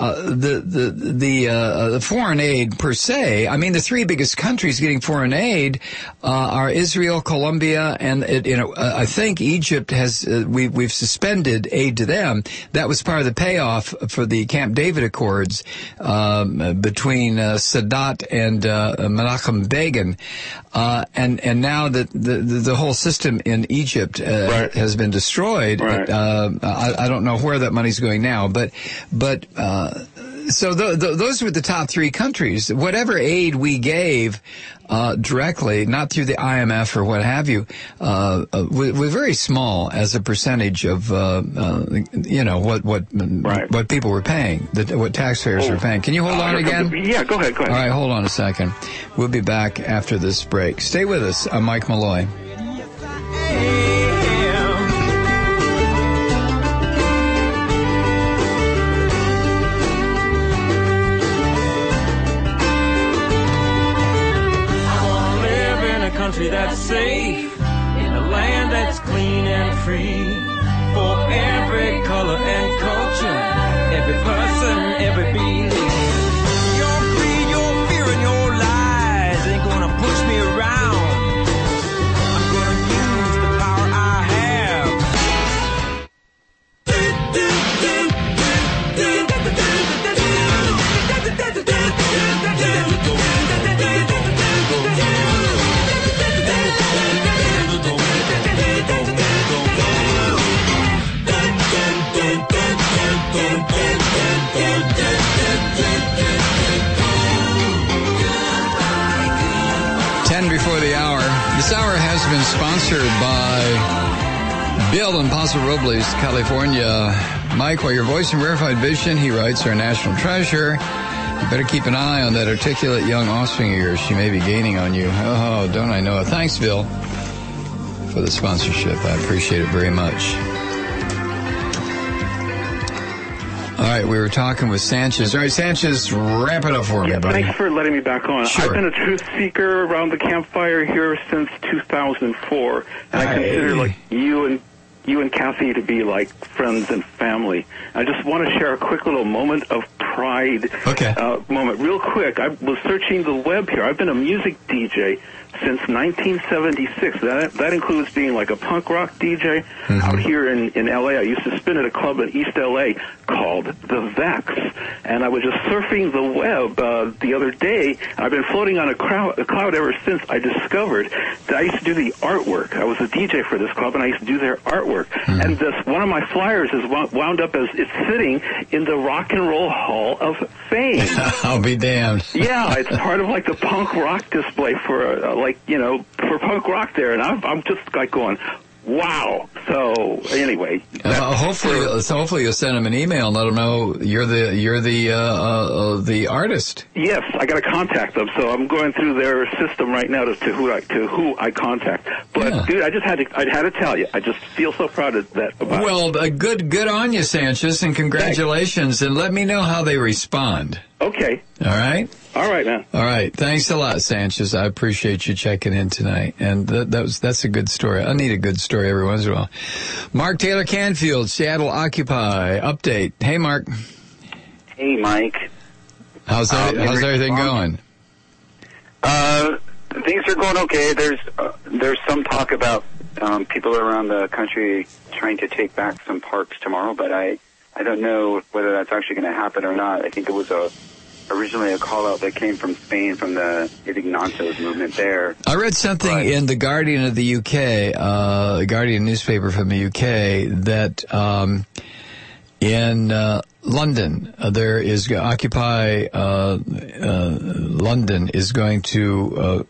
the foreign aid per se, I mean, the 3 biggest countries getting foreign aid are Israel, Colombia, and I think Egypt has. We've suspended aid to them. That was part of the payoff for the Camp David Accords between Sadat and Menachem Begin, and now that the whole system in Egypt has been destroyed. Right. I don't know where that money's going now, but. So those were the top 3 countries. Whatever aid we gave directly, not through the IMF or what have you, was very small as a percentage of what people were paying, what taxpayers were paying. Can you hold on again? Yeah, go ahead. All right, hold on a second. We'll be back after this break. Stay with us. I'm Mike Malloy. That's safe, in a land that's clean and free, for every color and culture, every person, every belief. Your greed, your fear, and your lies ain't gonna push me around. I'm gonna use the power I have. Before the hour. This hour has been sponsored by Bill in Paso Robles, California. Mike, while your voice and verified vision, he writes, our national treasure. You better keep an eye on that articulate young offspring of yours. She may be gaining on you. Oh, don't I know it. Thanks, Bill, for the sponsorship. I appreciate it very much. All right, we were talking with Sanchez. All right, Sanchez, wrap it up for me, buddy. Thanks for letting me back on. Sure. I've been a truth seeker around the campfire here since 2004, and I consider like you and you and Kathy to be like friends and family. I just want to share a quick little moment of pride. Moment. Real quick, I was searching the web here. I've been a music DJ since 1976. That includes being like a punk rock DJ out here in L.A. I used to spin at a club in East L.A. called The Vex. And I was just surfing the web the other day. I've been floating on a cloud ever since I discovered that I used to do the artwork. I was a DJ for this club, and I used to do their artwork. And one of my flyers is wound up as it's sitting in the Rock and Roll Hall of Fame. I'll be damned. Yeah, it's part of like the punk rock display for for punk rock there, and I'm just like going, wow. So anyway, hopefully you'll send him an email and let him know you're the artist. Yes, I got to contact them, so I'm going through their system right now to who I contact. But dude, I had to tell you, I just feel so proud of that. Good on you, Sanchez, and congratulations. Thanks. And let me know how they respond. Okay. All right. All right, man. All right. Thanks a lot, Sanchez. I appreciate you checking in tonight. And that's a good story. I need a good story every once in a while. Mark Taylor Canfield, Seattle Occupy update. Hey, Mark. Hey, Mike. How's everything going? Things are going okay. There's some talk about people around the country trying to take back some parks tomorrow, but I don't know whether that's actually going to happen or not. I think it was originally a call-out that came from Spain, from the Ignazos movement there. I read something in The Guardian of the UK, the Guardian newspaper from the UK, that in London, there is Occupy London is going to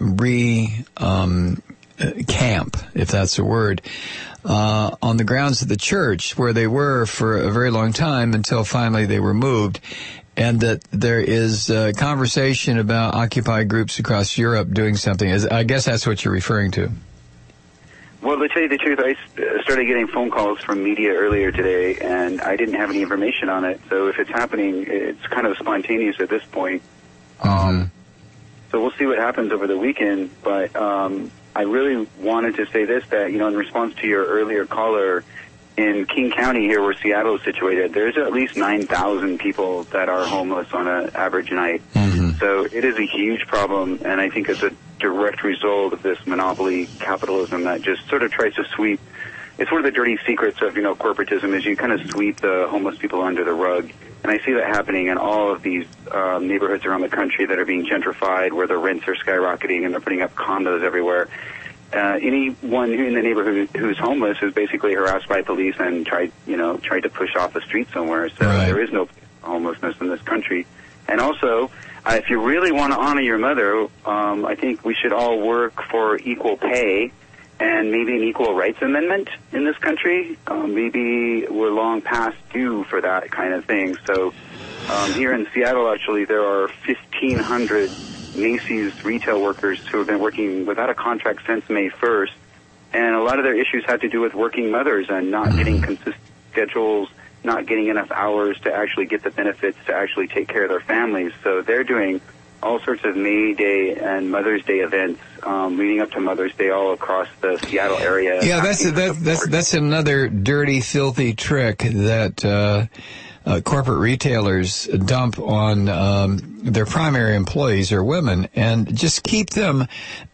camp, if that's a word, on the grounds of the church where they were for a very long time until finally they were moved. And that there is conversation about Occupy groups across Europe doing something. I guess that's what you're referring to. Well, to tell you the truth, I started getting phone calls from media earlier today, and I didn't have any information on it. So if it's happening, it's kind of spontaneous at this point. So we'll see what happens over the weekend. But I really wanted to say this, that, in response to your earlier caller, in King County here where Seattle is situated, there's at least 9,000 people that are homeless on an average night. So it is a huge problem, and I think it's a direct result of this monopoly capitalism that just sort of tries to sweep. It's one of the dirty secrets of, corporatism is you kind of sweep the homeless people under the rug. And I see that happening in all of these neighborhoods around the country that are being gentrified, where the rents are skyrocketing and they're putting up condos everywhere. Anyone in the neighborhood who's homeless is basically harassed by police and tried to push off the street somewhere. So there is no homelessness in this country. And also, if you really want to honor your mother, I think we should all work for equal pay and maybe an equal rights amendment in this country. Maybe we're long past due for that kind of thing. So here in Seattle, actually, there are 1,500 Macy's retail workers who have been working without a contract since May 1st, and a lot of their issues had to do with working mothers and not getting consistent schedules, not getting enough hours to actually get the benefits to actually take care of their families. So they're doing all sorts of May Day and Mother's Day events leading up to Mother's Day all across the Seattle area. Yeah, that's another dirty, filthy trick that corporate retailers dump on their primary employees or women, and just keep their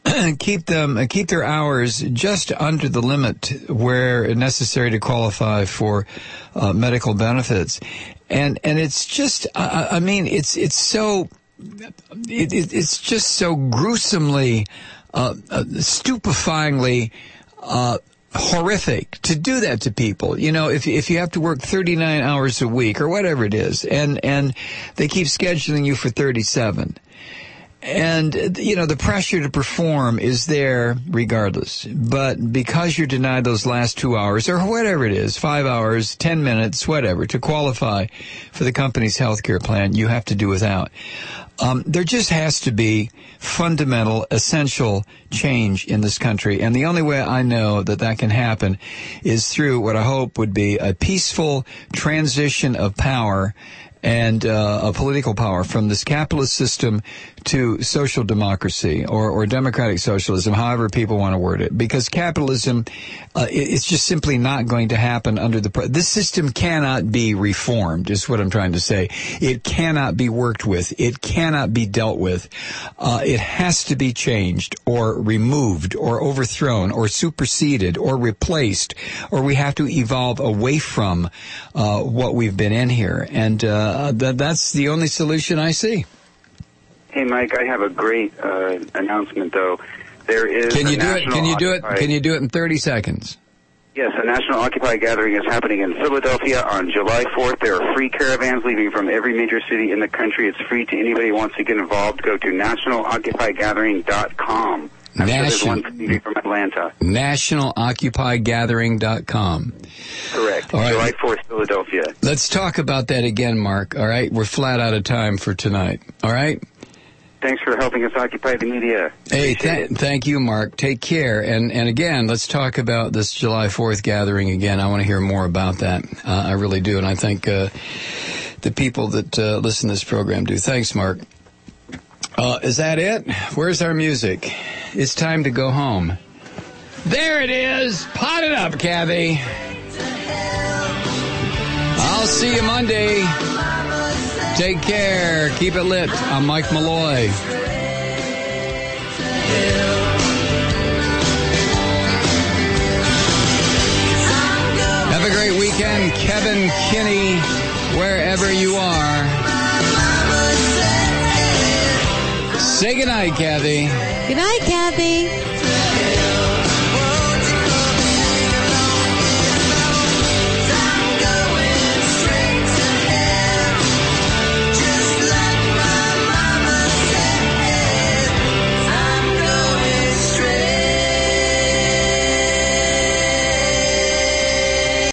hours just under the limit where necessary to qualify for medical benefits. And it's just, it's just so gruesomely, stupefyingly, horrific to do that to people. If you have to work 39 hours a week or whatever it is, and they keep scheduling you for 37. And, the pressure to perform is there regardless. But because you're denied those last 2 hours or whatever it is, 5 hours, 10 minutes, whatever, to qualify for the company's health care plan, you have to do without. There just has to be fundamental, essential change in this country. And the only way I know that that can happen is through what I hope would be a peaceful transition of power and a political power from this capitalist system to social democracy or democratic socialism, however people want to word it. Because capitalism, it's just simply not going to happen under this system cannot be reformed, is what I'm trying to say. It cannot be worked with. It cannot be dealt with. It has to be changed or removed or overthrown or superseded or replaced, or we have to evolve away from what we've been in here. And that's the only solution I see. Hey, Mike, I have a great announcement, though. There is Can you do it? Can you do it in 30 seconds? Yes, a National Occupy gathering is happening in Philadelphia on July 4th. There are free caravans leaving from every major city in the country. It's free to anybody who wants to get involved. Go to nationaloccupygathering.com. I'm sure there's one leaving from Atlanta. Nationaloccupygathering.com. Correct. All right. July 4th, Philadelphia. Let's talk about that again, Mark. All right? We're flat out of time for tonight. All right? Thanks for helping us occupy the media. Hey, thank you, Mark. Take care. And again, let's talk about this July 4th gathering again. I want to hear more about that. I really do. And I think the people that listen to this program do. Thanks, Mark. Is that it? Where's our music? It's time to go home. There it is. Pot it up, Kathy. I'll see you Monday. Take care. Keep it lit. I'm Mike Malloy. Have a great weekend. Kevin Kinney, wherever you are. Say goodnight, Kathy. Good night, Kathy.